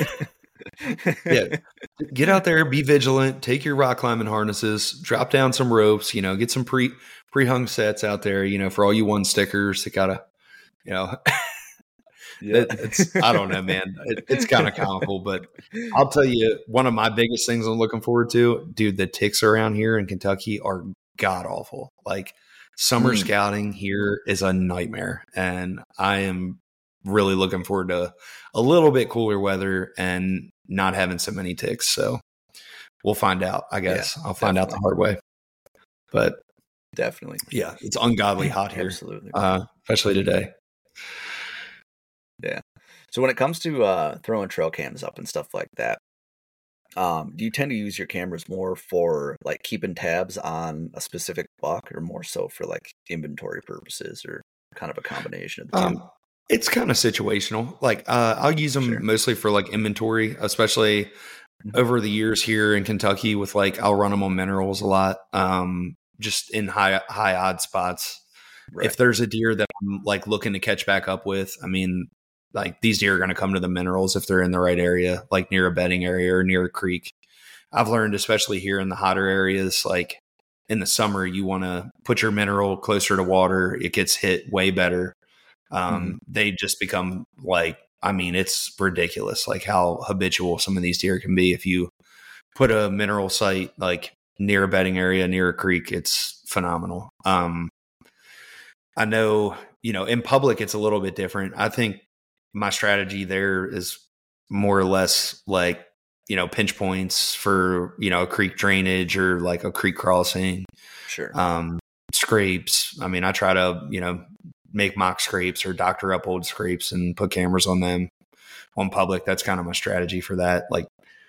yeah, get out there, be vigilant, take your rock climbing harnesses, drop down some ropes, you know, get some pre pre hung sets out there, you know, for all you one stickers that gotta, you know, yeah. it, it's, I don't know, man, it, it's kind of comical, but I'll tell you, one of my biggest things I'm looking forward to, dude, the ticks around here in Kentucky are god awful. Like summer mm. scouting here is a nightmare, and I am really looking forward to a little bit cooler weather and not having so many ticks. So we'll find out, I guess. Yeah, I'll find definitely. out the hard way. But definitely. Yeah, it's ungodly hot here. Absolutely. Uh, especially today. Yeah. So when it comes to uh, throwing trail cams up and stuff like that, um, do you tend to use your cameras more for like keeping tabs on a specific buck, or more so for like inventory purposes, or kind of a combination of the um, two? It's kind of situational. Like uh, I'll use them sure. mostly for like inventory, especially mm-hmm. over the years here in Kentucky with like, I'll run them on minerals a lot, um, just in high, high odd spots. Right. If there's a deer that I'm like looking to catch back up with, I mean, like these deer are going to come to the minerals if they're in the right area, like near a bedding area or near a creek. I've learned, especially here in the hotter areas, like in the summer, you want to put your mineral closer to water. It gets hit way better. Um, mm-hmm. They just become like, I mean, it's ridiculous, like how habitual some of these deer can be. If you put a mineral site like near a bedding area, near a creek, it's phenomenal. Um, I know, you know, in public, it's a little bit different. I think my strategy there is more or less like, you know, pinch points for, you know, a creek drainage or like a creek crossing. Sure. Um, scrapes. I mean, I try to, you know, make mock scrapes or doctor up old scrapes and put cameras on them on public. That's kind of my strategy for that. Like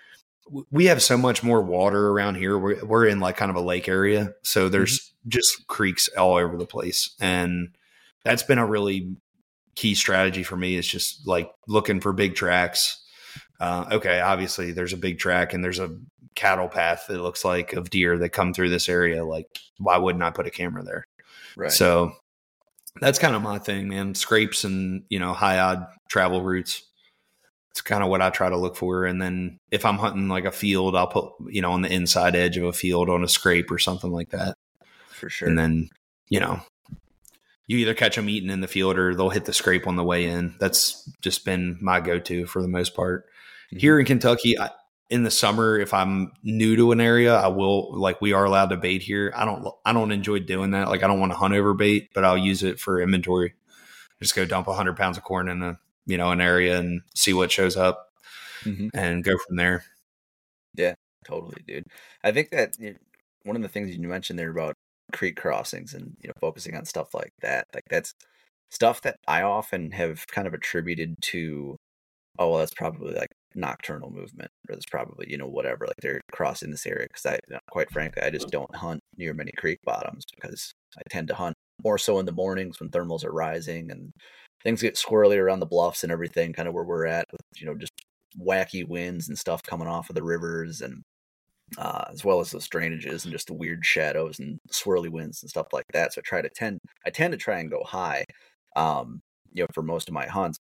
we have so much more water around here. We're, we're in like kind of a lake area. So there's mm-hmm. just creeks all over the place. And that's been a really key strategy for me, is just like looking for big tracks. Uh, okay. Obviously there's a big track and there's a cattle path that looks like of deer that come through this area. Like why wouldn't I put a camera there? Right. So that's kind of my thing, man. Scrapes and, you know, high odd travel routes. It's kind of what I try to look for. And then if I'm hunting like a field, I'll put, you know, on the inside edge of a field on a scrape or something like that. For sure. And then, you know, you either catch them eating in the field or they'll hit the scrape on the way in. That's just been my go-to for the most part. Mm-hmm. Here in Kentucky, I, in the summer, if I'm new to an area, I will, like, we are allowed to bait here. I don't, I don't enjoy doing that. Like, I don't want to hunt over bait, but I'll use it for inventory. Just go dump a hundred pounds of corn in a, you know, an area and see what shows up mm-hmm. and go from there. Yeah, totally, dude. I think that you know, one of the things you mentioned there about creek crossings and, you know, focusing on stuff like that, like that's stuff that I often have kind of attributed to, oh, well, that's probably like nocturnal movement, or that's probably, you know, whatever, like they're crossing this area. Because I, you know, quite frankly, I just don't hunt near many creek bottoms, because I tend to hunt more so in the mornings when thermals are rising and things get squirrely around the bluffs and everything, kind of where we're at with, you know, just wacky winds and stuff coming off of the rivers, and uh, as well as those drainages and just the weird shadows and swirly winds and stuff like that. So I try to tend, I tend to try and go high, um, you know, for most of my hunts.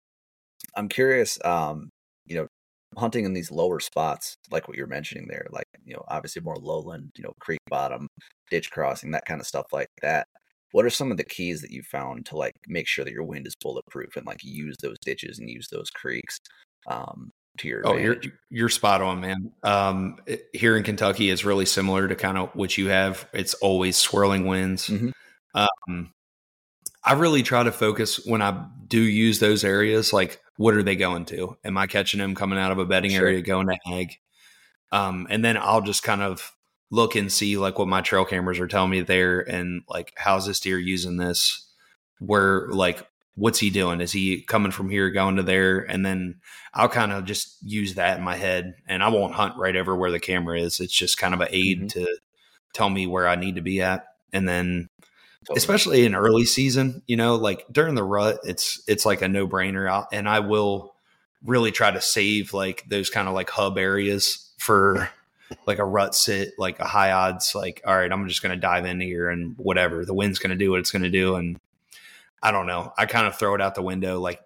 I'm curious, um, you know, hunting in these lower spots, like what you're mentioning there, like, you know, obviously more lowland, you know, creek bottom, ditch crossing, that kind of stuff like that. What are some of the keys that you found to like make sure that your wind is bulletproof and like use those ditches and use those creeks um, to your oh, advantage? you're you're spot on, man. Um, it, here in Kentucky, it's really similar to kind of what you have. It's always swirling winds. Mm-hmm. Um, I really try to focus when I do use those areas. Like, what are they going to? Am I catching them coming out of a bedding sure. area going to ag? Um, and then I'll just kind of look and see like what my trail cameras are telling me there, and like, how's this deer using this? Where, like, what's he doing? Is he coming from here, going to there? And then I'll kind of just use that in my head, and I won't hunt right over where the camera is. It's just kind of an aid mm-hmm. to tell me where I need to be at. And then totally. Especially in early season, you know, like during the rut, it's, it's like a no brainer. And I will really try to save like those kind of like hub areas for like a rut sit, like a high odds, like, all right, I'm just going to dive in here and whatever, the wind's going to do what it's going to do. And I don't know, I kind of throw it out the window. Like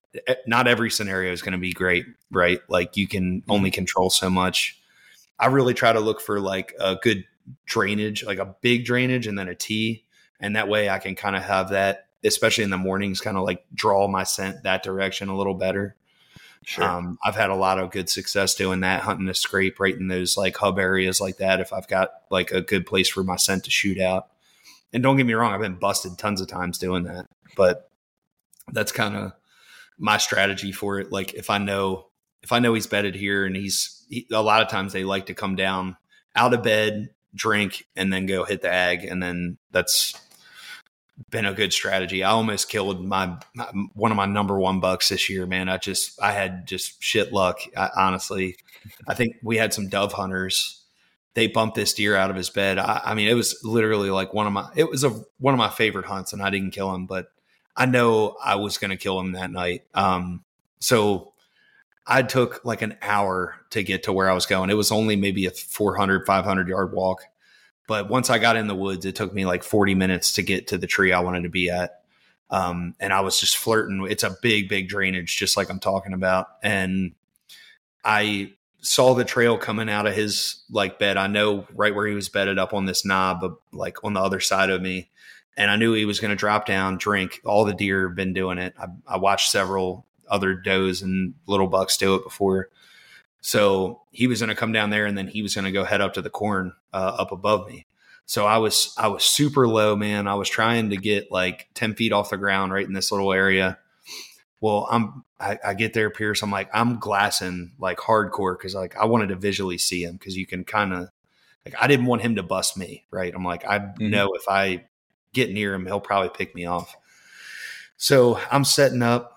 not every scenario is going to be great, right? Like you can only control so much. I really try to look for like a good drainage, like a big drainage and then a T. And that way I can kind of have that, especially in the mornings, kind of like draw my scent that direction a little better. Sure. Um, I've had a lot of good success doing that, hunting a scrape right in those like hub areas like that. If I've got like a good place for my scent to shoot out. And don't get me wrong, I've been busted tons of times doing that, but that's kind of my strategy for it. Like if I know, if I know he's bedded here and he's, he, a lot of times they like to come down out of bed, drink, and then go hit the ag. And then that's been a good strategy. I almost killed my, my one of my number one bucks this year, man. I just, I had just shit luck. I, honestly, I think we had some dove hunters. They bumped this deer out of his bed. I, I mean, it was literally like one of my, it was a, one of my favorite hunts and I didn't kill him, but I know I was going to kill him that night. Um, so I took like an hour to get to where I was going. It was only maybe a four hundred, five hundred yard walk. But once I got in the woods, it took me like forty minutes to get to the tree I wanted to be at. Um, and I was just flirting. It's a big, big drainage, just like I'm talking about. And I saw the trail coming out of his like bed. I know right where he was bedded up on this knob, but like on the other side of me. And I knew he was going to drop down, drink. All the deer have been doing it. I, I watched several other does and little bucks do it before. So he was going to come down there and then he was going to go head up to the corn uh, up above me. So I was, I was super low, man. I was trying to get like ten feet off the ground right in this little area. Well, I'm, I, I get there, Pierce. I'm like, I'm glassing like hardcore. Cause like, I wanted to visually see him. Cause you can kind of like, I didn't want him to bust me. Right. I'm like, I mm-hmm. know if I get near him, he'll probably pick me off. So I'm setting up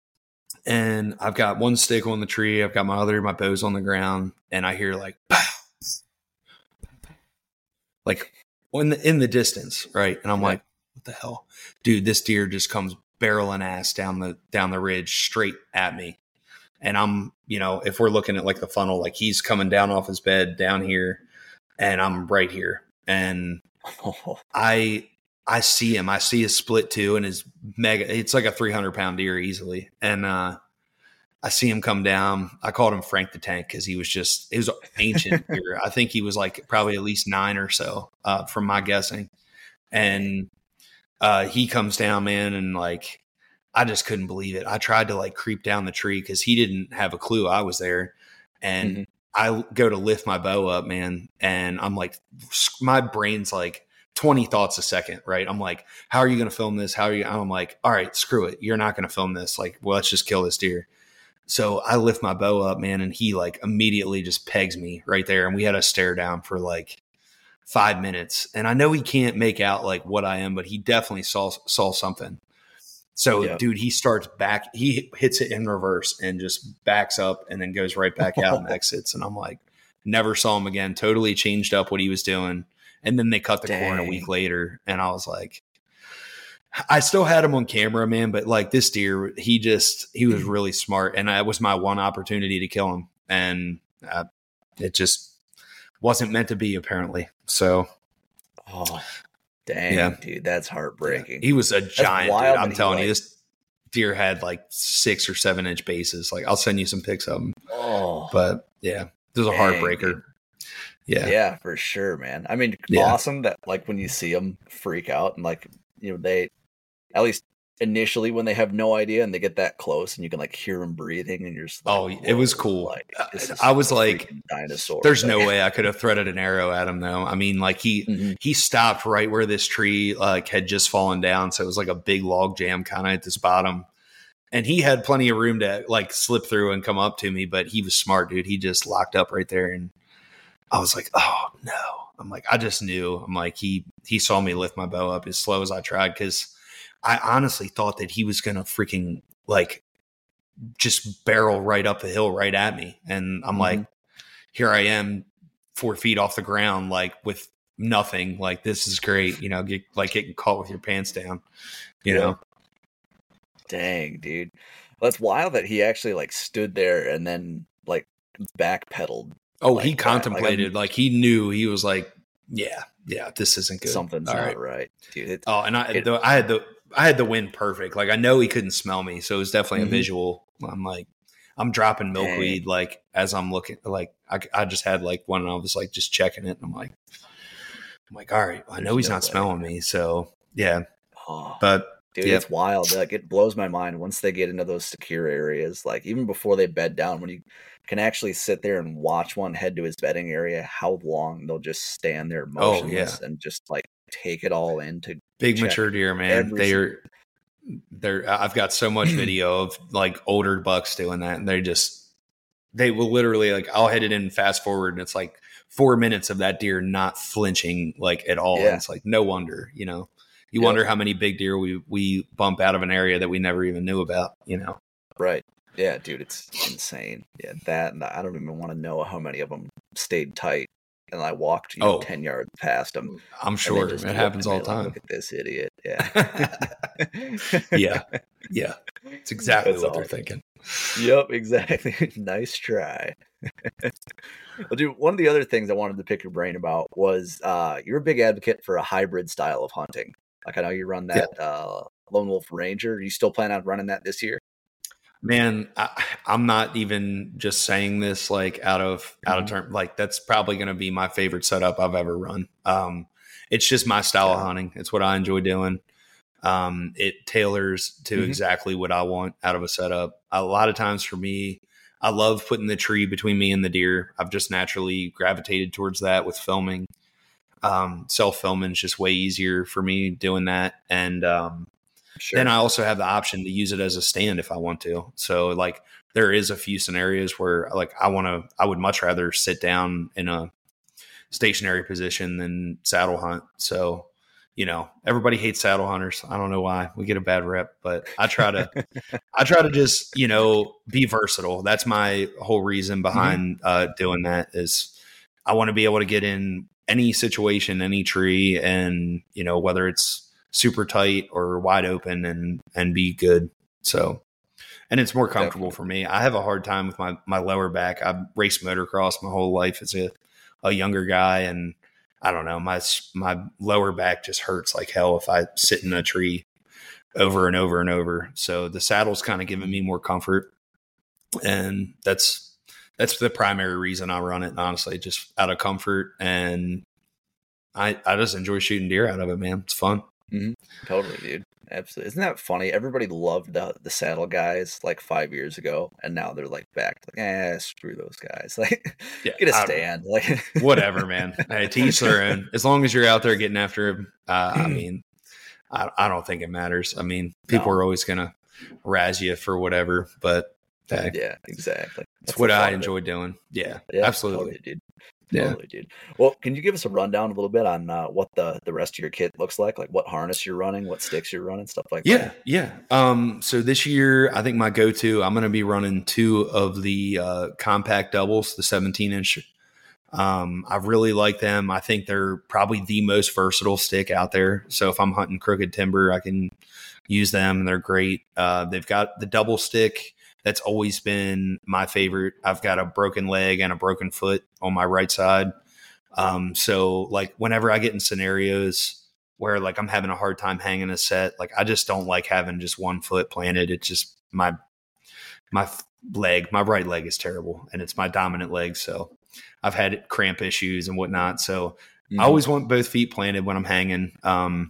and I've got one stick on the tree. I've got my other, my bow's on the ground and I hear like, pow, like in the, in the distance. Right. And I'm yeah. like, what the hell, dude, this deer just comes barreling ass down the, down the ridge straight at me. And I'm, you know, if we're looking at like the funnel, like he's coming down off his bed down here and I'm right here. And oh. I, I see him. I see his split too, and his mega. It's like a three hundred pound deer easily, and uh, I see him come down. I called him Frank the Tank because he was just. It was an ancient deer. I think he was like probably at least nine or so, uh, from my guessing. And uh, he comes down, man, and like I just couldn't believe it. I tried to like creep down the tree because he didn't have a clue I was there, and mm-hmm. I go to lift my bow up, man, and I'm like, my brain's like. twenty thoughts a second, right? I'm like, how are you going to film this? How are you? I'm like, all right, screw it. You're not going to film this. Like, well, let's just kill this deer. So I lift my bow up, man. And he like immediately just pegs me right there. And we had a stare down for like five minutes. And I know he can't make out like what I am, but he definitely saw, saw something. So yeah. dude, he starts back, he hits it in reverse and just backs up and then goes right back out and exits. And I'm like, never saw him again. Totally changed up what he was doing. And then they cut the Dang. corn a week later. And I was like, I still had him on camera, man. But like this deer, he just, he was really smart. And that was my one opportunity to kill him. And uh, it just wasn't meant to be, apparently. So. Oh, dang, yeah. dude. That's heartbreaking. He was a giant, dude. I'm telling like, you, this deer had like six or seven inch bases. Like I'll send you some pics of him. Oh, but yeah, it was a dang, heartbreaker. Dude. Yeah. Yeah, for sure, man. I mean, yeah. awesome that like when you see them freak out and like, you know, they, at least initially when they have no idea and they get that close and you can like hear them breathing and you're just like, oh, it was cool. Like, I was like, dinosaur. There's no way I could have threaded an arrow at him though. I mean, like he, mm-hmm. he stopped right where this tree like had just fallen down. So it was like a big log jam kind of at this bottom. And he had plenty of room to like slip through and come up to me, but he was smart, dude. He just locked up right there and I was like, oh no. I'm like, I just knew. I'm like, he, he saw me lift my bow up as slow as I tried. Cause I honestly thought that he was going to freaking like just barrel right up the hill right at me. And I'm mm-hmm. like, here I am four feet off the ground, like with nothing. Like, this is great. You know, get like getting caught with your pants down, you yeah. know? Dang, dude. Well, that's wild that he actually like stood there and then like backpedaled. Oh, like he contemplated, like, like he knew. He was like, yeah, yeah, this isn't good. Something's All not right, right, dude. It, oh, and I, it, the, I had the, I had the wind perfect. Like I know he couldn't smell me, so it was definitely Mhm. a visual. I'm like, I'm dropping milkweed Dang. like as I'm looking. Like I, I just had like one, and I was like just checking it, and I'm like, I'm like, all right, I know There's he's no not way. smelling me, so yeah. Oh, But dude, yeah, it's wild. Like it blows my mind once they get into those secure areas. Like even before they bed down, when you can actually sit there and watch one head to his bedding area, how long they'll just stand there Oh, motionless yeah. and just like take it all in to big check mature deer, man. every They single- are. They're. I've got so much video of like older bucks doing that, and they just they will literally like I'll hit it in fast forward, and it's like four minutes of that deer not flinching like at all. Yeah. And it's like no wonder, you know. You Yep. wonder how many big deer we we bump out of an area that we never even knew about, you know. Right. Yeah, dude, it's insane. Yeah, that and I don't even want to know how many of them stayed tight. And I walked, you know, Oh. ten yards past them. I'm sure it happens all the time. Look at this idiot. Yeah. Yeah. Yeah. It's exactly That's what they're awesome. thinking. Yep, exactly. Nice try. Well, dude, one of the other things I wanted to pick your brain about was uh, you're a big advocate for a hybrid style of hunting. Like I know you run that uh, Lone Wolf Ranger. Are you still plan on running that this year? Man, I, I'm not even just saying this like out of out of term. Like that's probably going to be my favorite setup I've ever run. Um, it's just my style of hunting. It's what I enjoy doing. Um, it tailors to Mhm. exactly what I want out of a setup. A lot of times for me, I love putting the tree between me and the deer. I've just naturally gravitated towards that with filming. Um, self filming is just way easier for me doing that. And, um, Sure. then I also have the option to use it as a stand if I want to. So like there is a few scenarios where like I want to, I would much rather sit down in a stationary position than saddle hunt. So, you know, everybody hates saddle hunters. I don't know why we get a bad rep, but I try to, I try to just, you know, be versatile. That's my whole reason behind uh, doing that is I want to be able to get in any situation, any tree, and, you know, whether it's super tight or wide open and, and be good. So, and it's more comfortable Definitely. for me. I have a hard time with my, my lower back. I've raced motocross my whole life as a, a younger guy. And I don't know, my, my lower back just hurts like hell if I sit in a tree over and over and over. So the saddle's kind of giving me more comfort. And that's, that's the primary reason I run it. Honestly, just out of comfort. And I, I just enjoy shooting deer out of it, man. It's fun. Mm-hmm. Totally, dude. Absolutely. Isn't that funny? Everybody loved the the saddle guys like five years ago, and now they're like back to like, eh, screw those guys. Like, Yeah, get a I- stand. Like, Whatever, man. Hey, to each their own. As long as you're out there getting after him, uh, I mean, I, I don't think it matters. I mean, people No. are always going to razz you for whatever, but hey, yeah, exactly. it's That's what the I fun of it. enjoy doing. Yeah, Yeah, absolutely. totally, dude. Yeah. Totally, dude. Well, can you give us a rundown a little bit on uh, what the the rest of your kit looks like? Like what harness you're running, what sticks you're running, stuff like Yeah, that. yeah. Um, so this year, I think my go-to, I'm going to be running two of the uh, compact doubles, the seventeen inch. Um, I really like them. I think they're probably the most versatile stick out there. So if I'm hunting crooked timber, I can use them, and they're great. Uh, they've got the double stick. That's always been my favorite. I've got a broken leg and a broken foot on my right side. Um, so like whenever I get in scenarios where like I'm having a hard time hanging a set, like I just don't like having just one foot planted. It's just my, my leg, my right leg is terrible, and it's my dominant leg. So I've had cramp issues and whatnot. So Mhm. I always want both feet planted when I'm hanging. Um,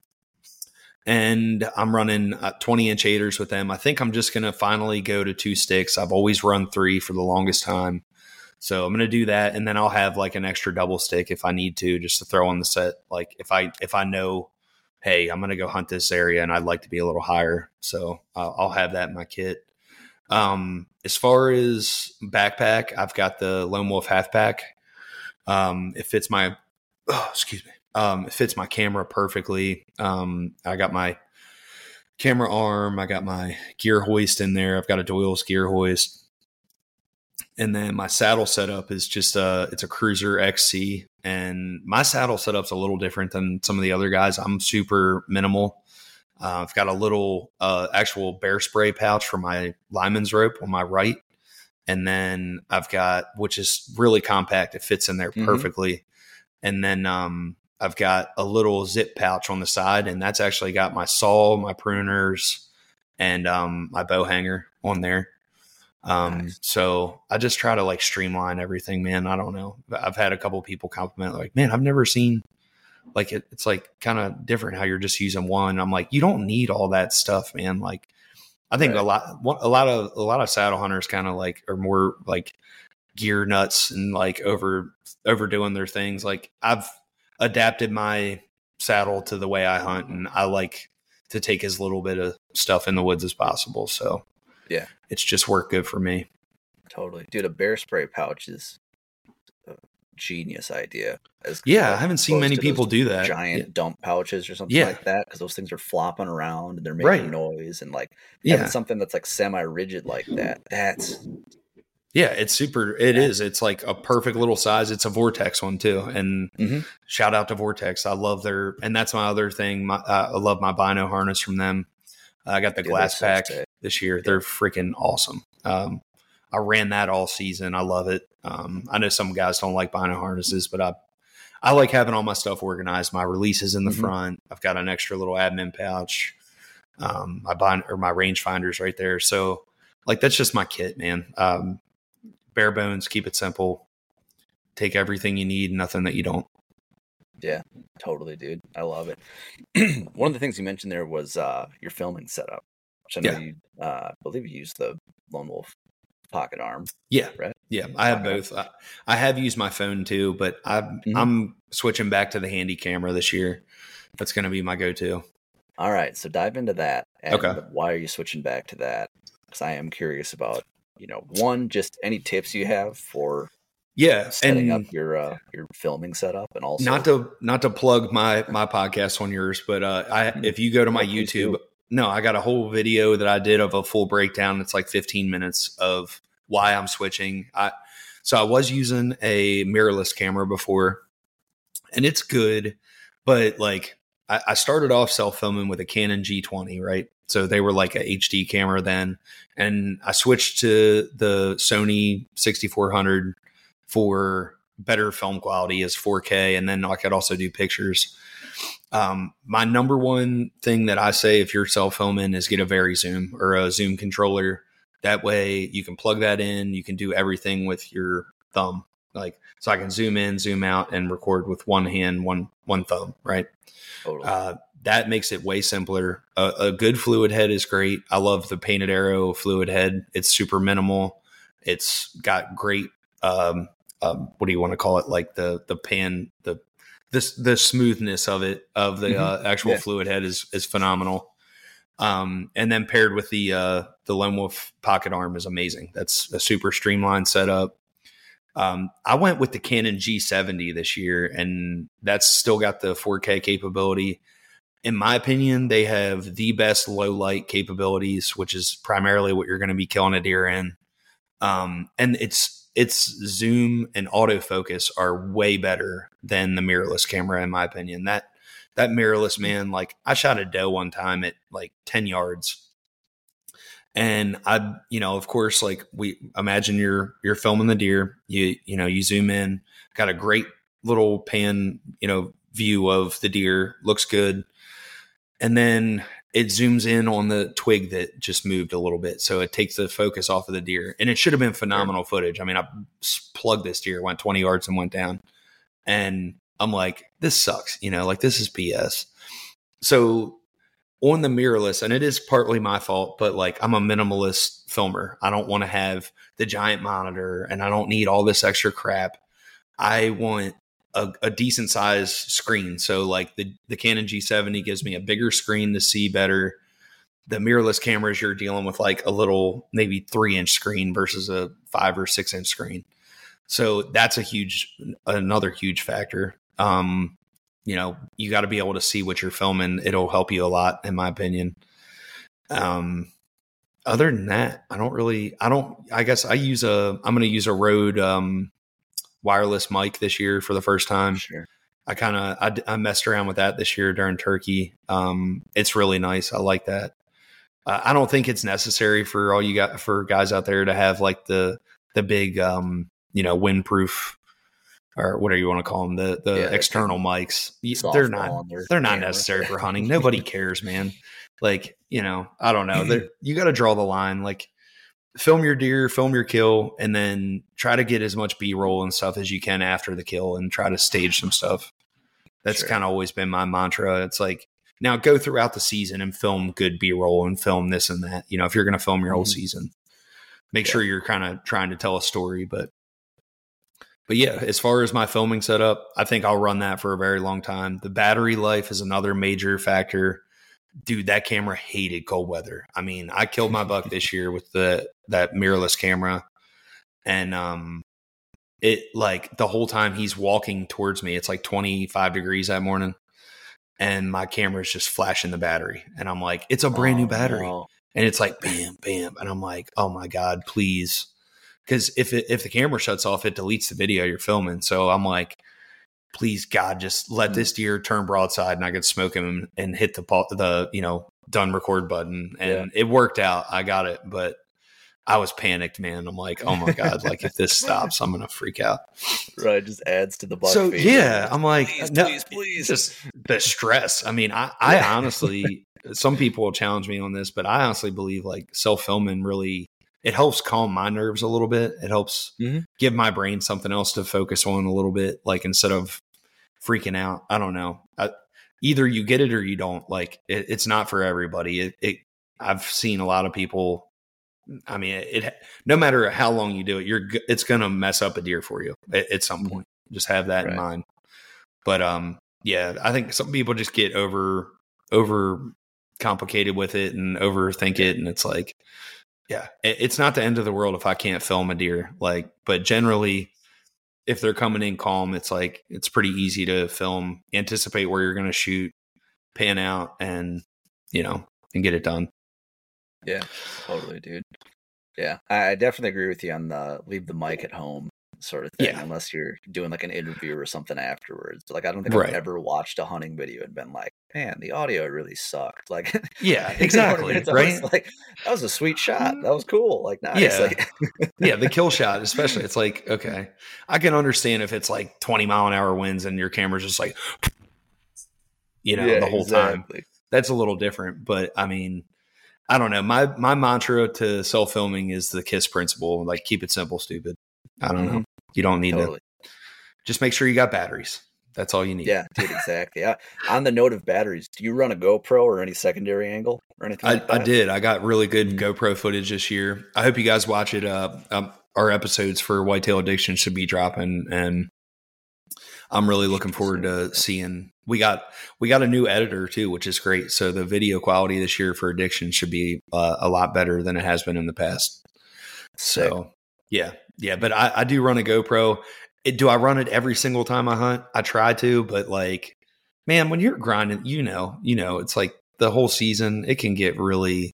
and I'm running uh, twenty inch eighters with them. I think I'm just going to finally go to two sticks. I've always run three for the longest time. So I'm going to do that. And then I'll have like an extra double stick if I need to, just to throw on the set. Like if I, if I know, hey, I'm going to go hunt this area and I'd like to be a little higher. So uh, I'll have that in my kit. Um, as far as backpack, I've got the Lone Wolf half pack. Um, it fits my, oh, excuse me. Um, it fits my camera perfectly. Um, I got my camera arm. I got my gear hoist in there. I've got a Doyle's gear hoist. And then my saddle setup is just a, it's a Cruiser X C. And my saddle setup's a little different than some of the other guys. I'm super minimal. Uh, I've got a little uh, actual bear spray pouch for my lineman's rope on my right. And then I've got, which is really compact. It fits in there Mhm. perfectly. And then um, I've got a little zip pouch on the side, and that's actually got my saw, my pruners, and um, my bow hanger on there. Um, nice. So I just try to like streamline everything, man. I don't know. I've had a couple people compliment like, man, I've never seen like it, it's like kind of different how you're just using one. I'm like, you don't need all that stuff, man. Like, I think right. a lot, a lot of, a lot of saddle hunters kind of like are more like gear nuts and like over, overdoing their things. Like I've adapted my saddle to the way I hunt, and I like to take as little bit of stuff in the woods as possible. So yeah, it's just worked good for me. Totally. Dude, a bear spray pouch is a genius idea. As yeah, I haven't seen many people do that. Giant yeah. dump pouches or something yeah. like that, because those things are flopping around and they're making right. noise, and like yeah. having something that's like semi-rigid like that. That's yeah, it's super. It yeah. is. It's like a perfect little size. It's a Vortex one too, and mm-hmm. shout out to Vortex. I love their, and that's my other thing. My, uh, I love my Bino harness from them. I got the Dude, glass pack so this year. Yeah. They're freaking awesome. Um, I ran that all season. I love it. Um, I know some guys don't like Bino harnesses, but I, I like having all my stuff organized. My releases in the mm-hmm. front. I've got an extra little admin pouch. Um, my bind or my rangefinders right there. So like, that's just my kit, man. Um, bare bones, keep it simple. Take everything you need, nothing that you don't. Yeah, totally, dude. I love it. One of the things you mentioned there was uh, your filming setup, which I know yeah. you, uh, I believe you used the Lone Wolf pocket arm. Yeah, right. Yeah, I have both. I, I have used my phone too, but I, mm-hmm. I'm switching back to the handy camera this year. That's going to be my go-to. All right, so dive into that. And okay. Why are you switching back to that? Because I am curious about, you know, one, just any tips you have for yeah setting and up your uh, your filming setup, and also not to not to plug my my podcast on yours, but uh, I if you go to my YouTube, no, I got a whole video that I did of a full breakdown. It's like fifteen minutes of why I'm switching. I so I was using a mirrorless camera before, and it's good, but like I, I started off self filming with a Canon G twenty, right? So they were like a H D camera then, and I switched to the Sony sixty-four hundred for better film quality as four K. And then I could also do pictures. Um, my number one thing that I say, if you're self filming, is get a VariZoom or a Zoom controller. That way you can plug that in. You can do everything with your thumb. Like, so I can zoom in, zoom out, and record with one hand, one, one thumb. Right. Totally. Uh, that makes it way simpler. A, a good fluid head is great. I love the Painted Arrow fluid head. It's super minimal. It's got great, um, Um, what do you want to call it? Like the the pan, the this the smoothness of it of the mm-hmm. uh, actual yeah. fluid head is is phenomenal. Um, and then paired with the uh, the Lone Wolf pocket arm is amazing. That's a super streamlined setup. Um, I went with the Canon G seventy this year, and that's still got the four K capability. In my opinion, they have the best low light capabilities, which is primarily what you're going to be killing a deer in. Um, and it's its zoom and autofocus are way better than the mirrorless camera, in my opinion. That that mirrorless, man, like I shot a doe one time at like ten yards. And I, you know, of course, like we imagine you're you're filming the deer, you you know, you zoom in, got a great little pan, you know, view of the deer, looks good. And then it zooms in on the twig that just moved a little bit. So it takes the focus off of the deer, and it should have been phenomenal footage. I mean, I plugged this deer, went twenty yards and went down, and I'm like, this sucks. You know, like this is B S. So on the mirrorless, and it is partly my fault, but like I'm a minimalist filmer. I don't want to have the giant monitor, and I don't need all this extra crap. I want A, a decent size screen. So like the, the Canon G seventy gives me a bigger screen to see better. The mirrorless cameras, you're dealing with like a little, maybe three inch screen versus a five or six inch screen. So that's a huge, another huge factor. Um, you know, you got to be able to see what you're filming. It'll help you a lot, in my opinion. Um, other than that, I don't really, I don't, I guess I use a, I'm going to use a Rode, um, wireless mic this year for the first time. Sure. I kind of, I, I messed around with that this year during Turkey. Um, it's really nice. I like that. Uh, I don't think it's necessary for all you got for guys out there to have like the, the big, um, you know, windproof or whatever you want to call them, the the Yeah, external mics. softball They're not on their they're not camera. necessary for hunting. Nobody cares, man. Like, you know, I don't know. They're, you got to draw the line. Like, film your deer, film your kill, and then try to get as much B-roll and stuff as you can after the kill, and try to stage some stuff. That's Sure. kind of always been my mantra. It's like, now go throughout the season and film good B-roll and film this and that. You know, if you're going to film your whole Mhm. season, make Yeah. sure you're kind of trying to tell a story. But, but yeah, as far as my filming setup, I think I'll run that for a very long time. The battery life is another major factor. Dude, that camera hated cold weather. I mean, I killed my buck this year with the that mirrorless camera, and um, it like the whole time he's walking towards me, it's like twenty-five degrees that morning, and my camera is just flashing the battery, and I'm like, it's a brand new Oh, battery, no. and it's like bam, bam, and I'm like, oh my god, please, because if it, if the camera shuts off, it deletes the video you're filming. So I'm like, please God, just let this deer turn broadside and I could smoke him and hit the the you know done record button, and Yeah. it worked out. I got it, but I was panicked, man. I'm like, oh my God, like if this stops, I'm gonna freak out. Right, just adds to the buck. So feed. yeah, I'm like, please, no, please, please. just the stress. I mean, I, I honestly, some people will challenge me on this, but I honestly believe like self filming really, it helps calm my nerves a little bit. It helps Mhm. give my brain something else to focus on a little bit, like instead of freaking out. I don't know. I, either you get it or you don't. Like it, it's not for everybody. It, it. I've seen a lot of people. I mean, it, it. No matter how long you do it, you're. g- It's gonna mess up a deer for you at, at some point. Just have that in Right. mind. But um, yeah, I think some people just get over over complicated with it and overthink it, and it's like, yeah, it, it's not the end of the world if I can't film a deer. Like, but generally, if they're coming in calm, it's like it's pretty easy to film, anticipate where you're going to shoot, pan out, and you know, and get it done. Yeah, totally, dude. Yeah, I I definitely agree with you on the leave the mic at home sort of thing, Yeah. unless you're doing like an interview or something afterwards. Like, I don't think Right. I've ever watched a hunting video and been like, man, the audio really sucked. Like, Yeah, you know what I exactly. mean? It's always Right? like, that was a sweet shot. That was cool. Like, nice. Yeah. Like, Yeah, the kill shot, especially. It's like, okay, I can understand if it's like twenty mile an hour winds and your camera's just like, you know, yeah, the whole time. exactly. That's a little different. But I mean, I don't know. My my mantra to self filming is the KISS principle. Like, keep it simple, stupid. I don't know. You don't need Totally. to. Just make sure you got batteries. That's all you need. Yeah, dude, exactly. Yeah. On the note of batteries, do you run a GoPro or any secondary angle or anything I, like that? I did. I got really good GoPro footage this year. I hope you guys watch it. Uh, um, our episodes for Whitetail Addiction should be dropping, and I'm really looking forward to seeing. We got we got a new editor too, which is great. So the video quality this year for Addiction should be uh, a lot better than it has been in the past. So yeah, yeah. But I, I do run a GoPro. It, do I run it every single time I hunt? I try to, but like, man, when you're grinding, you know, you know, it's like the whole season. It can get really,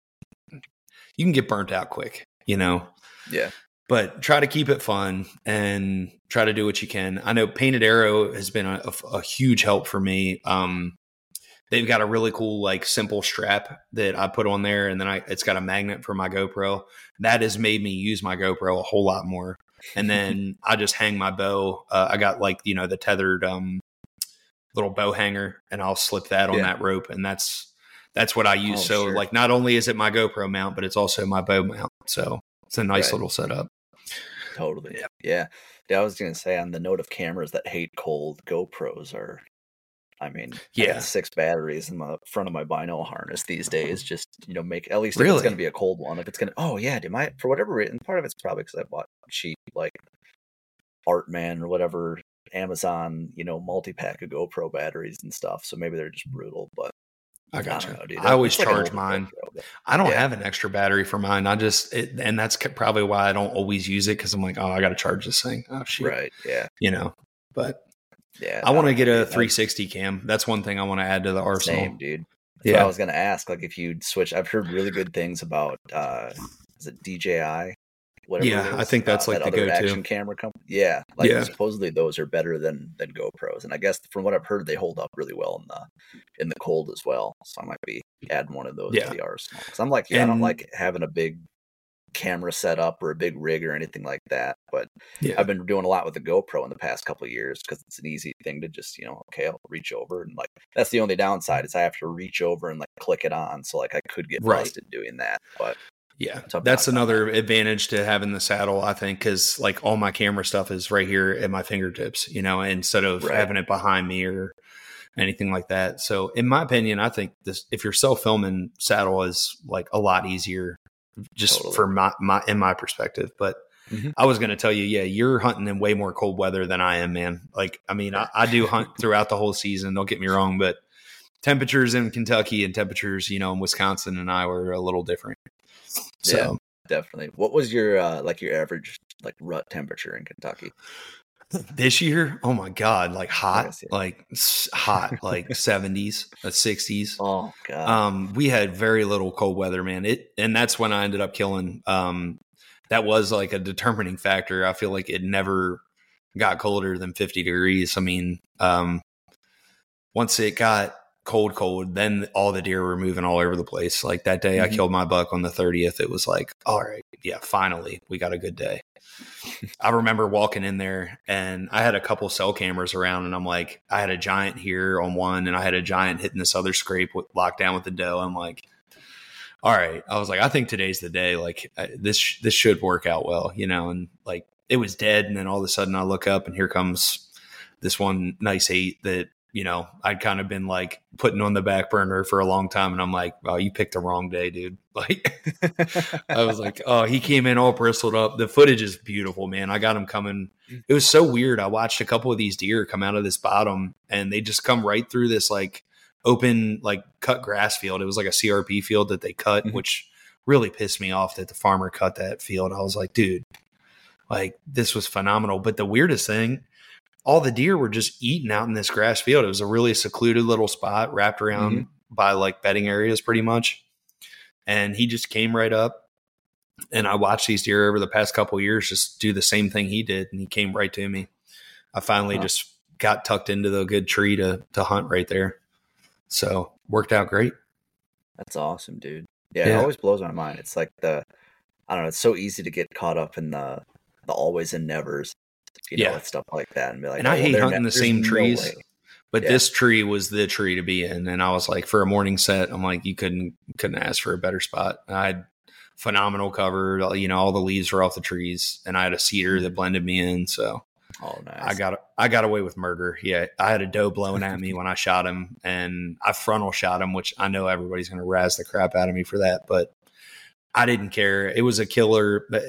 you can get burnt out quick, you know. Yeah. But try to keep it fun and try to do what you can. I know Painted Arrow has been a, a, a huge help for me. Um, they've got a really cool, like, simple strap that I put on there, and then I, it's got a magnet for my GoPro. That has made me use my GoPro a whole lot more. And then I just hang my bow. Uh, I got, like, you know, the tethered um, little bow hanger, and I'll slip that on Yeah. that rope, and that's that's what I use. Oh, so, sure. like, not only is it my GoPro mount, but it's also my bow mount. So it's a nice Right. little setup. Totally. Yeah. Yeah. Yeah. I was going to say, on the note of cameras that hate cold, GoPros are, I mean, I Yeah. got six batteries in the front of my bino harness these days. Just, you know, make, at least if Really? it's going to be a cold one. If it's going to, oh, yeah, dude, my, for whatever reason, part of it's probably because I bought cheap, like, Artman or whatever, Amazon, you know, multi pack of GoPro batteries and stuff. So maybe they're just brutal, but I I got don't you. know, dude. I always It's like an charge older mine. GoPro, but- I don't Yeah. have an extra battery for mine. I just, it, and that's c- probably why I don't always use it, because I'm like, oh, I got to charge this thing. Oh, shit. Right. Yeah. You know, but Yeah. I want to no, get dude, a that's- three sixty cam. That's one thing I want to add to the arsenal. Same, dude. That's what Yeah. I was gonna ask. Like, if you'd switch, I've heard really good things about. uh Is it D J I? Whatever. Yeah, it I is, think that's uh, like that the other go-to. action camera company. Yeah, like Yeah. supposedly those are better than than GoPros, and I guess from what I've heard, they hold up really well in the in the cold as well. So I might be adding one of those Yeah. to the arsenal. Because I'm like, yeah, I don't And- like having a big camera set up or a big rig or anything like that. But Yeah. I've been doing a lot with the GoPro in the past couple of years because it's an easy thing to just, you know, okay, I'll reach over and like, that's the only downside is I have to reach over and like click it on. So like I could get Right. busted doing that, but yeah, Tough that's knock on another advantage to having the saddle, I think, because like all my camera stuff is right here at my fingertips, you know, instead of Right. having it behind me or anything like that. So in my opinion, I think this, if you're self-filming, saddle is like a lot easier just Totally. for my, my, in my perspective. But Mhm. I was going to tell you, yeah, you're hunting in way more cold weather than I am, man. Like, I mean, I, I do hunt throughout the whole season. Don't get me wrong, but temperatures in Kentucky and temperatures, you know, in Wisconsin and Iowa are a little different. So Yeah. Definitely. What was your uh, like your average like rut temperature in Kentucky? this year, oh my God, like hot, Yes, yeah. like s- hot, like seventies, uh, sixties. Oh god. Um, we had very little cold weather, man. It, and that's when I ended up killing. Um, that was like a determining factor. I feel like it never got colder than fifty degrees. I mean, um, once it got cold, cold, then all the deer were moving all over the place. Like that day I Mhm. killed my buck on the thirtieth. It was like, all right, yeah, finally we got a good day. I remember walking in there and I had a couple cell cameras around and I'm like, I had a giant here on one and I had a giant hitting this other scrape with locked down with the doe. I'm like, all right. I was like, I think today's the day. Like I, this, this should work out well, you know? And like, it was dead. And then all of a sudden I look up and here comes this one nice eight that, you know, I'd kind of been like putting on the back burner for a long time. And I'm like, oh, you picked the wrong day, dude. Like, I was like, oh, he came in all bristled up. The footage is beautiful, man. I got him coming. It was so weird. I watched a couple of these deer come out of this bottom and they just come right through this like open, like cut grass field. It was like a C R P field that they cut, Mhm. which really pissed me off that the farmer cut that field. I was like, dude, like this was phenomenal. But the weirdest thing, all the deer were just eating out in this grass field. It was a really secluded little spot wrapped around Mhm. by like bedding areas pretty much. And he just came right up and I watched these deer over the past couple of years just do the same thing he did. And he came right to me. I finally Huh. just got tucked into the good tree to, to hunt right there. So worked out great. That's awesome, dude. Yeah, Yeah. it always blows my mind. It's like the, I don't know, it's so easy to get caught up in the the always and nevers, you know, Yeah. with stuff like that, and be like, And I oh, hate they're hunting ne- the there's same no trees. way. But Yeah. this tree was the tree to be in. And I was like, for a morning set, I'm like, you couldn't couldn't ask for a better spot. I had phenomenal cover. You know, all the leaves were off the trees. And I had a cedar that blended me in. So Oh, nice. I got I got away with murder. Yeah. I had a doe blowing at me when I shot him. And I frontal shot him, which I know everybody's going to razz the crap out of me for that. But I didn't care. It was a killer. But,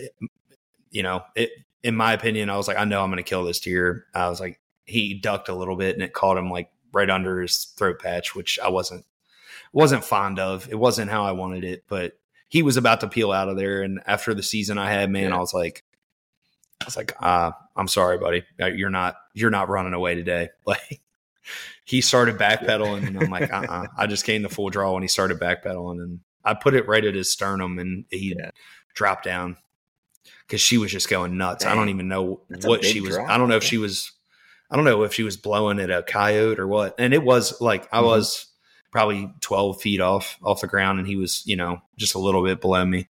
you know, it, in my opinion, I was like, I know I'm going to kill this deer. I was like, he ducked a little bit and it caught him like right under his throat patch, which I wasn't wasn't fond of. It wasn't how I wanted it, but he was about to peel out of there. And after the season I had, man, Yeah. I was like, I was like, uh, I'm sorry, buddy. You're not you're not running away today. Like he started backpedaling, and I'm like, uh, uh I just came to full draw when he started backpedaling, and I put it right at his sternum, and he Yeah. dropped down because she was just going nuts. I Dang. don't even know That's a what big she was. drop, I don't know if man. she was. I don't know if she was blowing at a coyote or what. And it was like I Mhm. was probably twelve feet off off the ground, and he was, you know, just a little bit below me.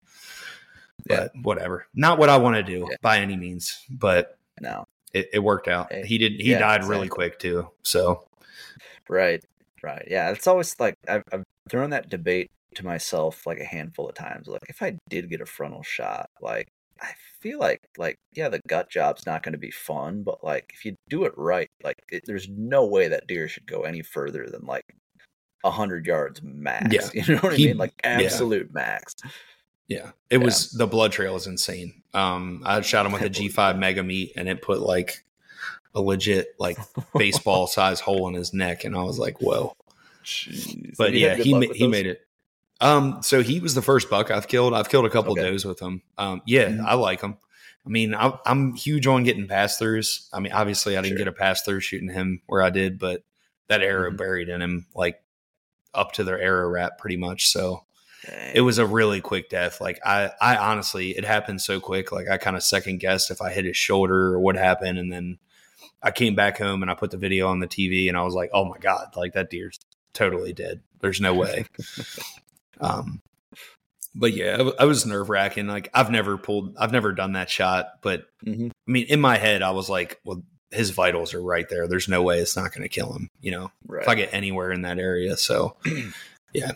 Yeah. But whatever. Not what I want to do Yeah. by any means, but No, it, it worked out. Hey, He did. He yeah, died really exactly. quick too. So right, right. Yeah, it's always like I've, I've thrown that debate to myself like a handful of times. Like if I did get a frontal shot, like I feel like like yeah, the gut job's not going to be fun, but like if you do it right, like it, there's no way that deer should go any further than like a hundred yards max. Yeah. You know what I He- mean? Like yeah. absolute max. yeah, it Yeah. was the blood trail is insane. Um, I shot him with I a G believe five that. mega meat, and it put like a legit like baseball size hole in his neck, and I was like, whoa. Jeez. But Have you had yeah, good he luck ma- with he those? made it. Um, so he was the first buck I've killed. I've killed a couple Okay. does with him. Um, yeah, Mhm. I like him. I mean, I, I'm huge on getting pass throughs. I mean, obviously, I didn't Sure. get a pass through shooting him where I did, but that arrow Mhm. buried in him, like up to their arrow wrap, pretty much. So Dang. it was a really quick death. Like I, I honestly, it happened so quick. Like I kind of second guessed if I hit his shoulder or what happened, and then I came back home and I put the video on the T V, and I was like, oh my god, like that deer's totally dead. There's no way. um. but yeah, I was nerve wracking. Like I've never pulled, I've never done that shot, but mm-hmm. I mean, in my head, I was like, well, his vitals are right there. There's no way it's not going to kill him, you know, right. if I get anywhere in that area. So yeah,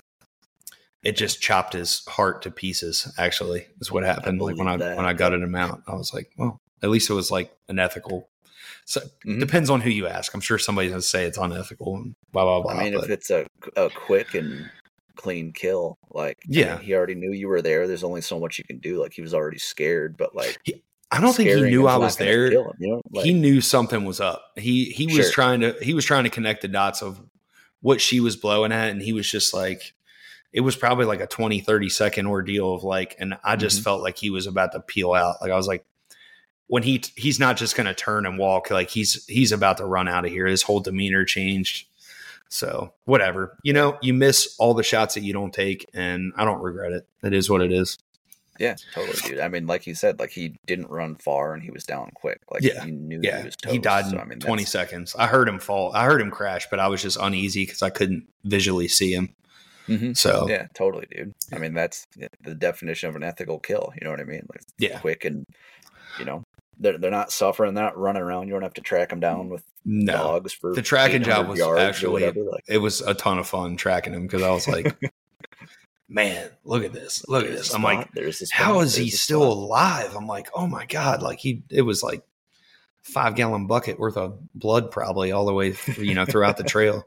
it just chopped his heart to pieces. Actually, is what happened. Like when I, that. when I gutted him out, I was like, well, at least it was like an ethical. So mm-hmm. depends on who you ask. I'm sure somebody's going to say it's unethical and blah, blah, blah. I mean, but. if it's a, a quick and clean kill, like, yeah, I mean, he already knew you were there. There's only so much you can do. Like he was already scared, but like, he, I don't think he knew I was there. Him, you know? Like, he knew something was up. He, he was sure. trying to, he was trying to connect the dots of what she was blowing at. And he was just like, it was probably like a twenty, thirty second ordeal of like, and I just mm-hmm. felt like he was about to peel out. Like I was like, when he, he's not just going to turn and walk, like he's, he's about to run out of here. His whole demeanor changed. So whatever, you know, you miss all the shots that you don't take, and I don't regret it. It is what it is. Yeah, totally, dude. I mean, like you said, like he didn't run far and he was down quick. Like yeah. he knew yeah. he was toast. He died in so, I mean, twenty seconds. I heard him fall. I heard him crash, but I was just uneasy because I couldn't visually see him. Mm-hmm. So yeah, totally, dude. I mean, that's the definition of an ethical kill. You know what I mean? Like yeah, quick and you know. They're, they're not suffering. They're not running around. You don't have to track them down with no. dogs for the tracking job was actually like, it was a ton of fun tracking him because I was like, man, look at this, look at this. I'm spot. like, there's this how spot. is there's he still spot. alive? I'm like, oh my god, like he it was like five gallon bucket worth of blood probably all the way you know throughout the trail.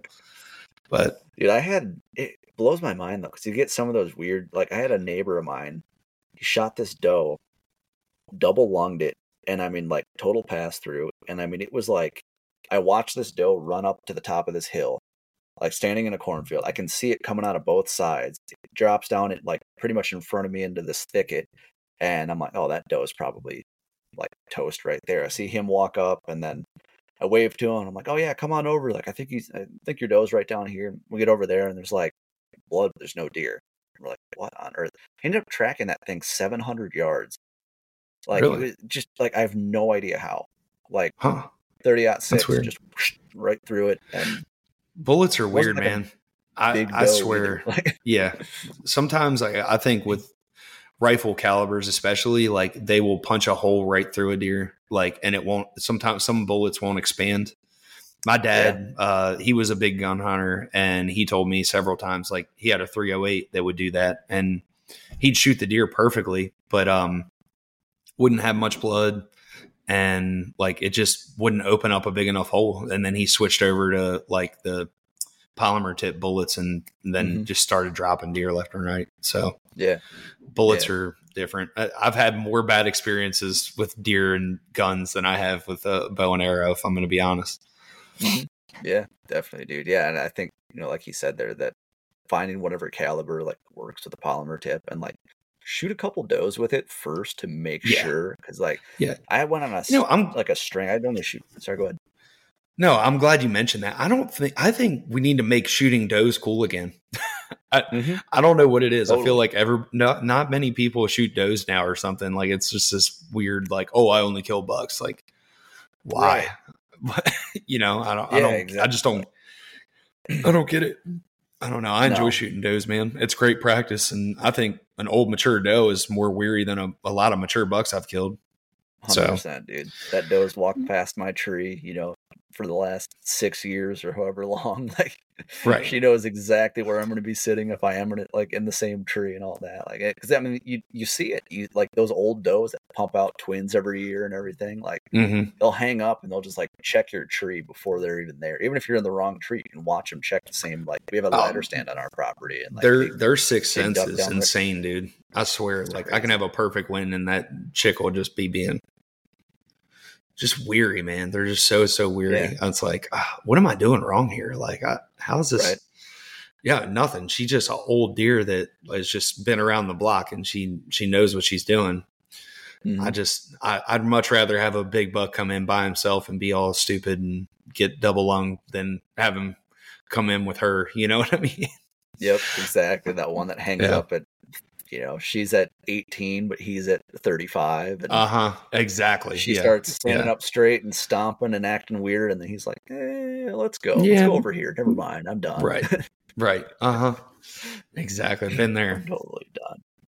But dude, I had it blows my mind though because you get some of those weird. Like I had a neighbor of mine. He shot this doe, double lunged it. And I mean, like total pass through. And I mean, it was like, I watched this doe run up to the top of this hill, like standing in a cornfield. I can see it coming out of both sides. It drops down it like pretty much in front of me into this thicket. And I'm like, oh, that doe is probably like toast right there. I see him walk up and then I wave to him. I'm like, oh yeah, come on over. Like, I think he's, I think your doe's right down here. We get over there and there's like blood. There's no deer. We're like, what on earth? I ended up tracking that thing seven hundred yards. Like really? It was just like I have no idea how. Like huh. thirty out six, just whoosh, right through it. And bullets are weird, like man. I, I swear. Like, yeah. Sometimes I, I think with rifle calibers, especially, like they will punch a hole right through a deer, like, and it won't. Sometimes some bullets won't expand. My dad, yeah. uh, he was a big gun hunter, and he told me several times, like he had a three oh eight that would do that, and he'd shoot the deer perfectly, but um. wouldn't have much blood and like it just wouldn't open up a big enough hole. And then he switched over to like the polymer tip bullets and then mm-hmm. just started dropping deer left and right. So yeah, bullets yeah. are different. I, I've had more bad experiences with deer and guns than I have with a bow and arrow, if I'm going to be honest. Mm-hmm. Yeah, definitely, dude. Yeah. And I think, you know, like he said there, that finding whatever caliber like works with the polymer tip and like, shoot a couple does with it first to make yeah. sure. Cause like, yeah, I went on a, you know, I'm like a string. I'd only shoot. Sorry, go ahead. No, I'm glad you mentioned that. I don't think, I think we need to make shooting does cool again. I, mm-hmm. I don't know what it is. Totally. I feel like ever, not, not many people shoot does now or something. Like it's just this weird, like, oh, I only kill bucks. Like why? Right. you know, I don't, yeah, I don't, exactly. I just don't, I don't get it. I don't know. I enjoy no. shooting does, man. It's great practice. And I think an old mature doe is more weary than a, a lot of mature bucks I've killed. one hundred percent, so. Dude. That doe's walked past my tree, you know, for the last six years or however long. Like, right. She knows exactly where I'm going to be sitting if I am gonna, like in the same tree and all that. Like, because I mean, you you see it, you like those old does that pump out twins every year and everything. Like, mm-hmm. they'll hang up and they'll just like check your tree before they're even there. Even if you're in the wrong tree, you can watch them check the same. Like, we have a ladder um, stand on our property, and like, their their sixth sense is insane, there. Dude. I swear, like crazy. I can have a perfect wind and that chick will just be being. Just weary, man. They're just so, so weary. Yeah. It's like, oh, what am I doing wrong here? Like, I, how's this? Right. Yeah, nothing. She's just an old deer that has just been around the block and she, she knows what she's doing. Mm-hmm. I just, I, I'd much rather have a big buck come in by himself and be all stupid and get double lung than have him come in with her. You know what I mean? Yep, exactly. That one that hangs yeah. up at, you know, she's at eighteen, but he's at thirty-five. Uh huh. Exactly. She yeah. starts standing yeah. up straight and stomping and acting weird, and then he's like, "Eh, let's go. Yeah. Let's go over here. Never mind. I'm done." Right. Right. Uh huh. Exactly. Been there. I'm totally done.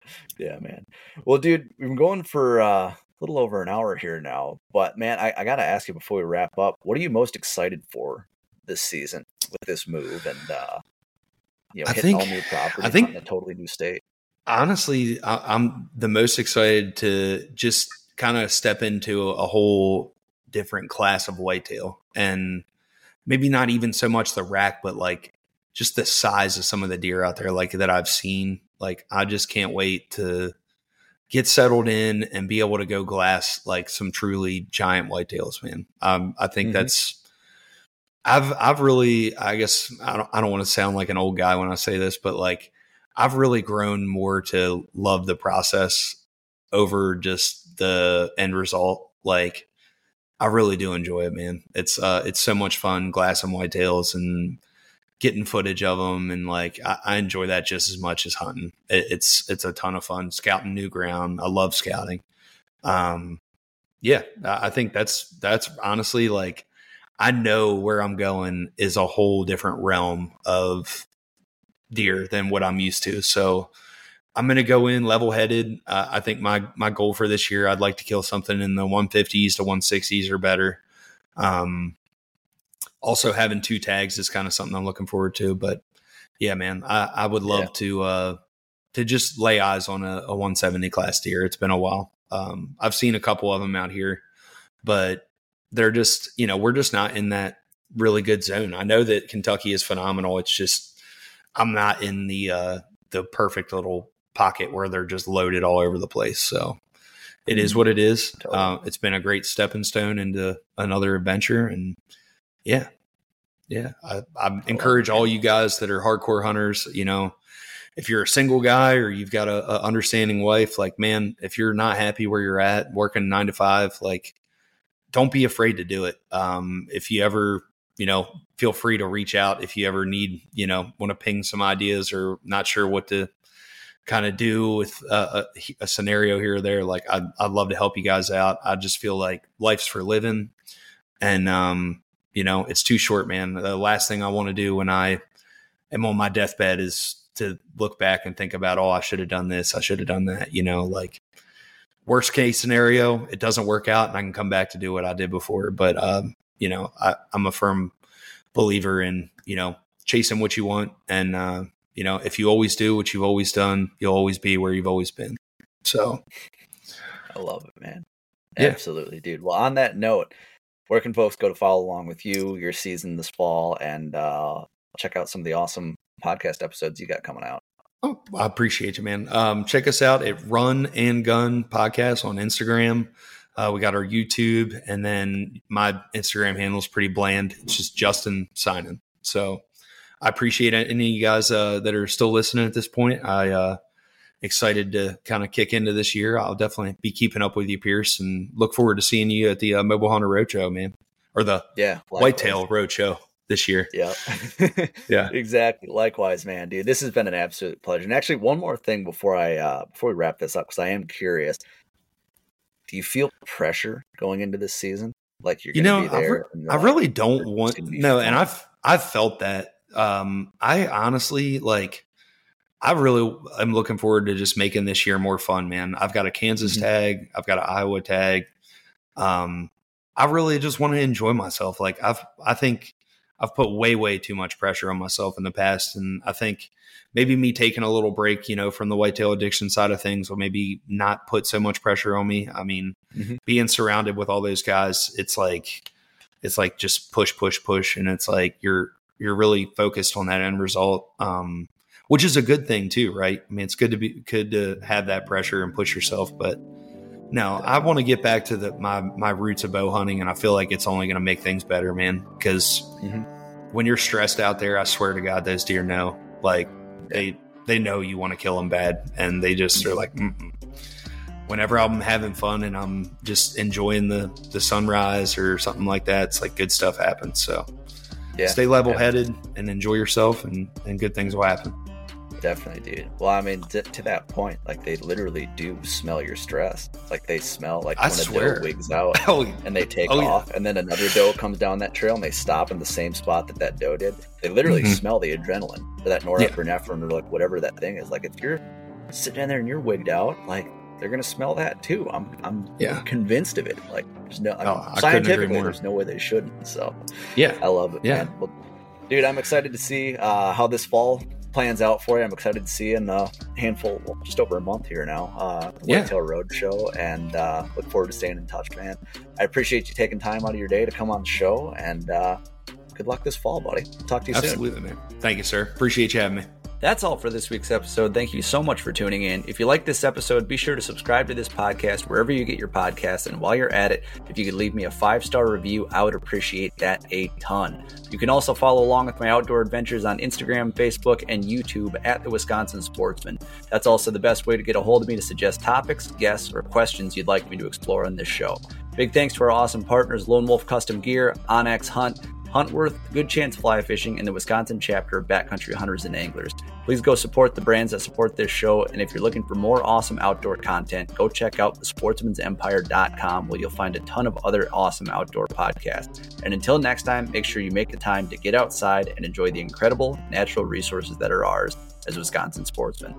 Yeah, man. Well, dude, we've been going for uh, a little over an hour here now, but man, I, I got to ask you before we wrap up, what are you most excited for this season with this move and, uh, you know, I hitting think, all new property I think, in a totally new state? Honestly, I, I'm the most excited to just kind of step into a whole different class of whitetail, and maybe not even so much the rack, but like just the size of some of the deer out there, like that I've seen. Like, I just can't wait to get settled in and be able to go glass like some truly giant whitetails, man. Um, I think mm-hmm. that's, I've, I've really, I guess I don't, I don't want to sound like an old guy when I say this, but like, I've really grown more to love the process over just the end result. Like, I really do enjoy it, man. It's, uh, it's so much fun glassing whitetails and getting footage of them. And like, I, I enjoy that just as much as hunting. It, it's, it's a ton of fun scouting new ground. I love scouting. Um, yeah, I think that's, that's honestly like, I know where I'm going is a whole different realm of deer than what I'm used to. So I'm going to go in level headed. Uh, I think my, my goal for this year, I'd like to kill something in the one fifties to one sixties or better. Um, Also, having two tags is kind of something I'm looking forward to. But yeah, man, I, I would love yeah. to uh, to just lay eyes on a, a one seventy class deer. It's been a while. Um, I've seen a couple of them out here, but they're just, you know, we're just not in that really good zone. I know that Kentucky is phenomenal. It's just I'm not in the uh, the perfect little pocket where they're just loaded all over the place. So it is what it is. Totally. Uh, it's been a great stepping stone into another adventure, and Yeah. Yeah. I, I encourage all you guys that are hardcore hunters, you know, if you're a single guy or you've got a, a understanding wife, like, man, if you're not happy where you're at working nine to five, like, don't be afraid to do it. Um, if you ever, you know, feel free to reach out if you ever need, you know, want to ping some ideas or not sure what to kind of do with a, a, a scenario here or there. Like, I'd, I'd love to help you guys out. I just feel like life's for living. And, um, you know, it's too short, man. The last thing I want to do when I am on my deathbed is to look back and think about, oh, I should have done this. I should have done that. You know, like, worst case scenario, it doesn't work out and I can come back to do what I did before. But, um, you know, I, I'm a firm believer in, you know, chasing what you want. And, uh, you know, if you always do what you've always done, you'll always be where you've always been. So I love it, man. Yeah. Absolutely, dude. Well, on that note, where can folks go to follow along with you, your season this fall, and uh, check out some of the awesome podcast episodes you got coming out? Oh, I appreciate you, man. Um, check us out at Run and Gun Podcast on Instagram. Uh, we got our YouTube, and then my Instagram handle is pretty bland. It's just Justin Signing. So I appreciate any of you guys uh, that are still listening at this point. I uh, excited to kind of kick into this year. I'll definitely be keeping up with you, Pierce, and look forward to seeing you at the uh, Mobile Hunter Roadshow, man, or the yeah, Whitetail Roadshow this year. Yeah, yeah, exactly. Likewise, man, dude. This has been an absolute pleasure. And actually, one more thing before I uh, before we wrap this up, because I am curious. Do you feel pressure going into this season? Like you're, you know, be there I, re- I really don't want no, fun. And I've I've felt that. Um, I honestly like. I really am looking forward to just making this year more fun, man. I've got a Kansas mm-hmm. tag. I've got an Iowa tag. Um, I really just want to enjoy myself. Like I've, I think I've put way, way too much pressure on myself in the past. And I think maybe me taking a little break, you know, from the whitetail addiction side of things will maybe not put so much pressure on me. I mean, mm-hmm. being surrounded with all those guys, it's like, it's like just push, push, push. And it's like, you're, you're really focused on that end result. Um, Which is a good thing too, right? I mean, it's good to be good to have that pressure and push yourself. But no, I want to get back to the my my roots of bow hunting, and I feel like it's only going to make things better, man. Because mm-hmm. when you're stressed out there, I swear to God, those deer know. Like they they know you want to kill them bad, and they just are like. Mm-mm. Whenever I'm having fun and I'm just enjoying the the sunrise or something like that, it's like good stuff happens. So yeah, stay level headed yeah. and enjoy yourself, and and good things will happen. Definitely, dude. Well, I mean, to, to that point, like they literally do smell your stress. Like they smell like I when swear. a doe wigs out oh, and they take oh, off, yeah. and then another doe comes down that trail and they stop in the same spot that that doe did. They literally mm-hmm. smell the adrenaline or that norepinephrine yeah. or like whatever that thing is. Like if you're sitting in there and you're wigged out, like they're gonna smell that too. I'm I'm yeah. convinced of it. Like there's no oh, scientifically there's no way they shouldn't. So yeah, I love it. Yeah, man. Well, dude, I'm excited to see uh, how this fall plans out for you. I'm excited to see you in a handful, well, just over a month here now, uh, the yeah. Whitetail Road Show, and uh, look forward to staying in touch, man. I appreciate you taking time out of your day to come on the show, and uh, good luck this fall, buddy. Talk to you Absolutely, soon. Absolutely, man. Thank you, sir. Appreciate you having me. That's all for this week's episode. Thank you so much for tuning in. If you like this episode, be sure to subscribe to this podcast wherever you get your podcasts. And while you're at it, if you could leave me a five-star review, I would appreciate that a ton. You can also follow along with my outdoor adventures on Instagram, Facebook, and YouTube at The Wisconsin Sportsman. That's also the best way to get a hold of me to suggest topics, guests, or questions you'd like me to explore on this show. Big thanks to our awesome partners, Lone Wolf Custom Gear, Onyx Hunt, Huntworth, Good Chance Fly Fishing, and the Wisconsin chapter of Backcountry Hunters and Anglers. Please go support the brands that support this show, and if you're looking for more awesome outdoor content, go check out the sportsmans empire dot com, where you'll find a ton of other awesome outdoor podcasts. And until next time, make sure you make the time to get outside and enjoy the incredible natural resources that are ours as Wisconsin sportsmen.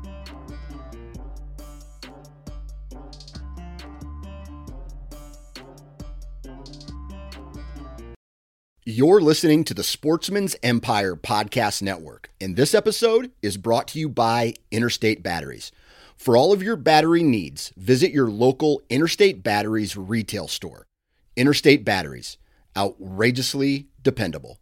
You're listening to the Sportsman's Empire Podcast Network, and this episode is brought to you by Interstate Batteries. For all of your battery needs, visit your local Interstate Batteries retail store. Interstate Batteries, outrageously dependable.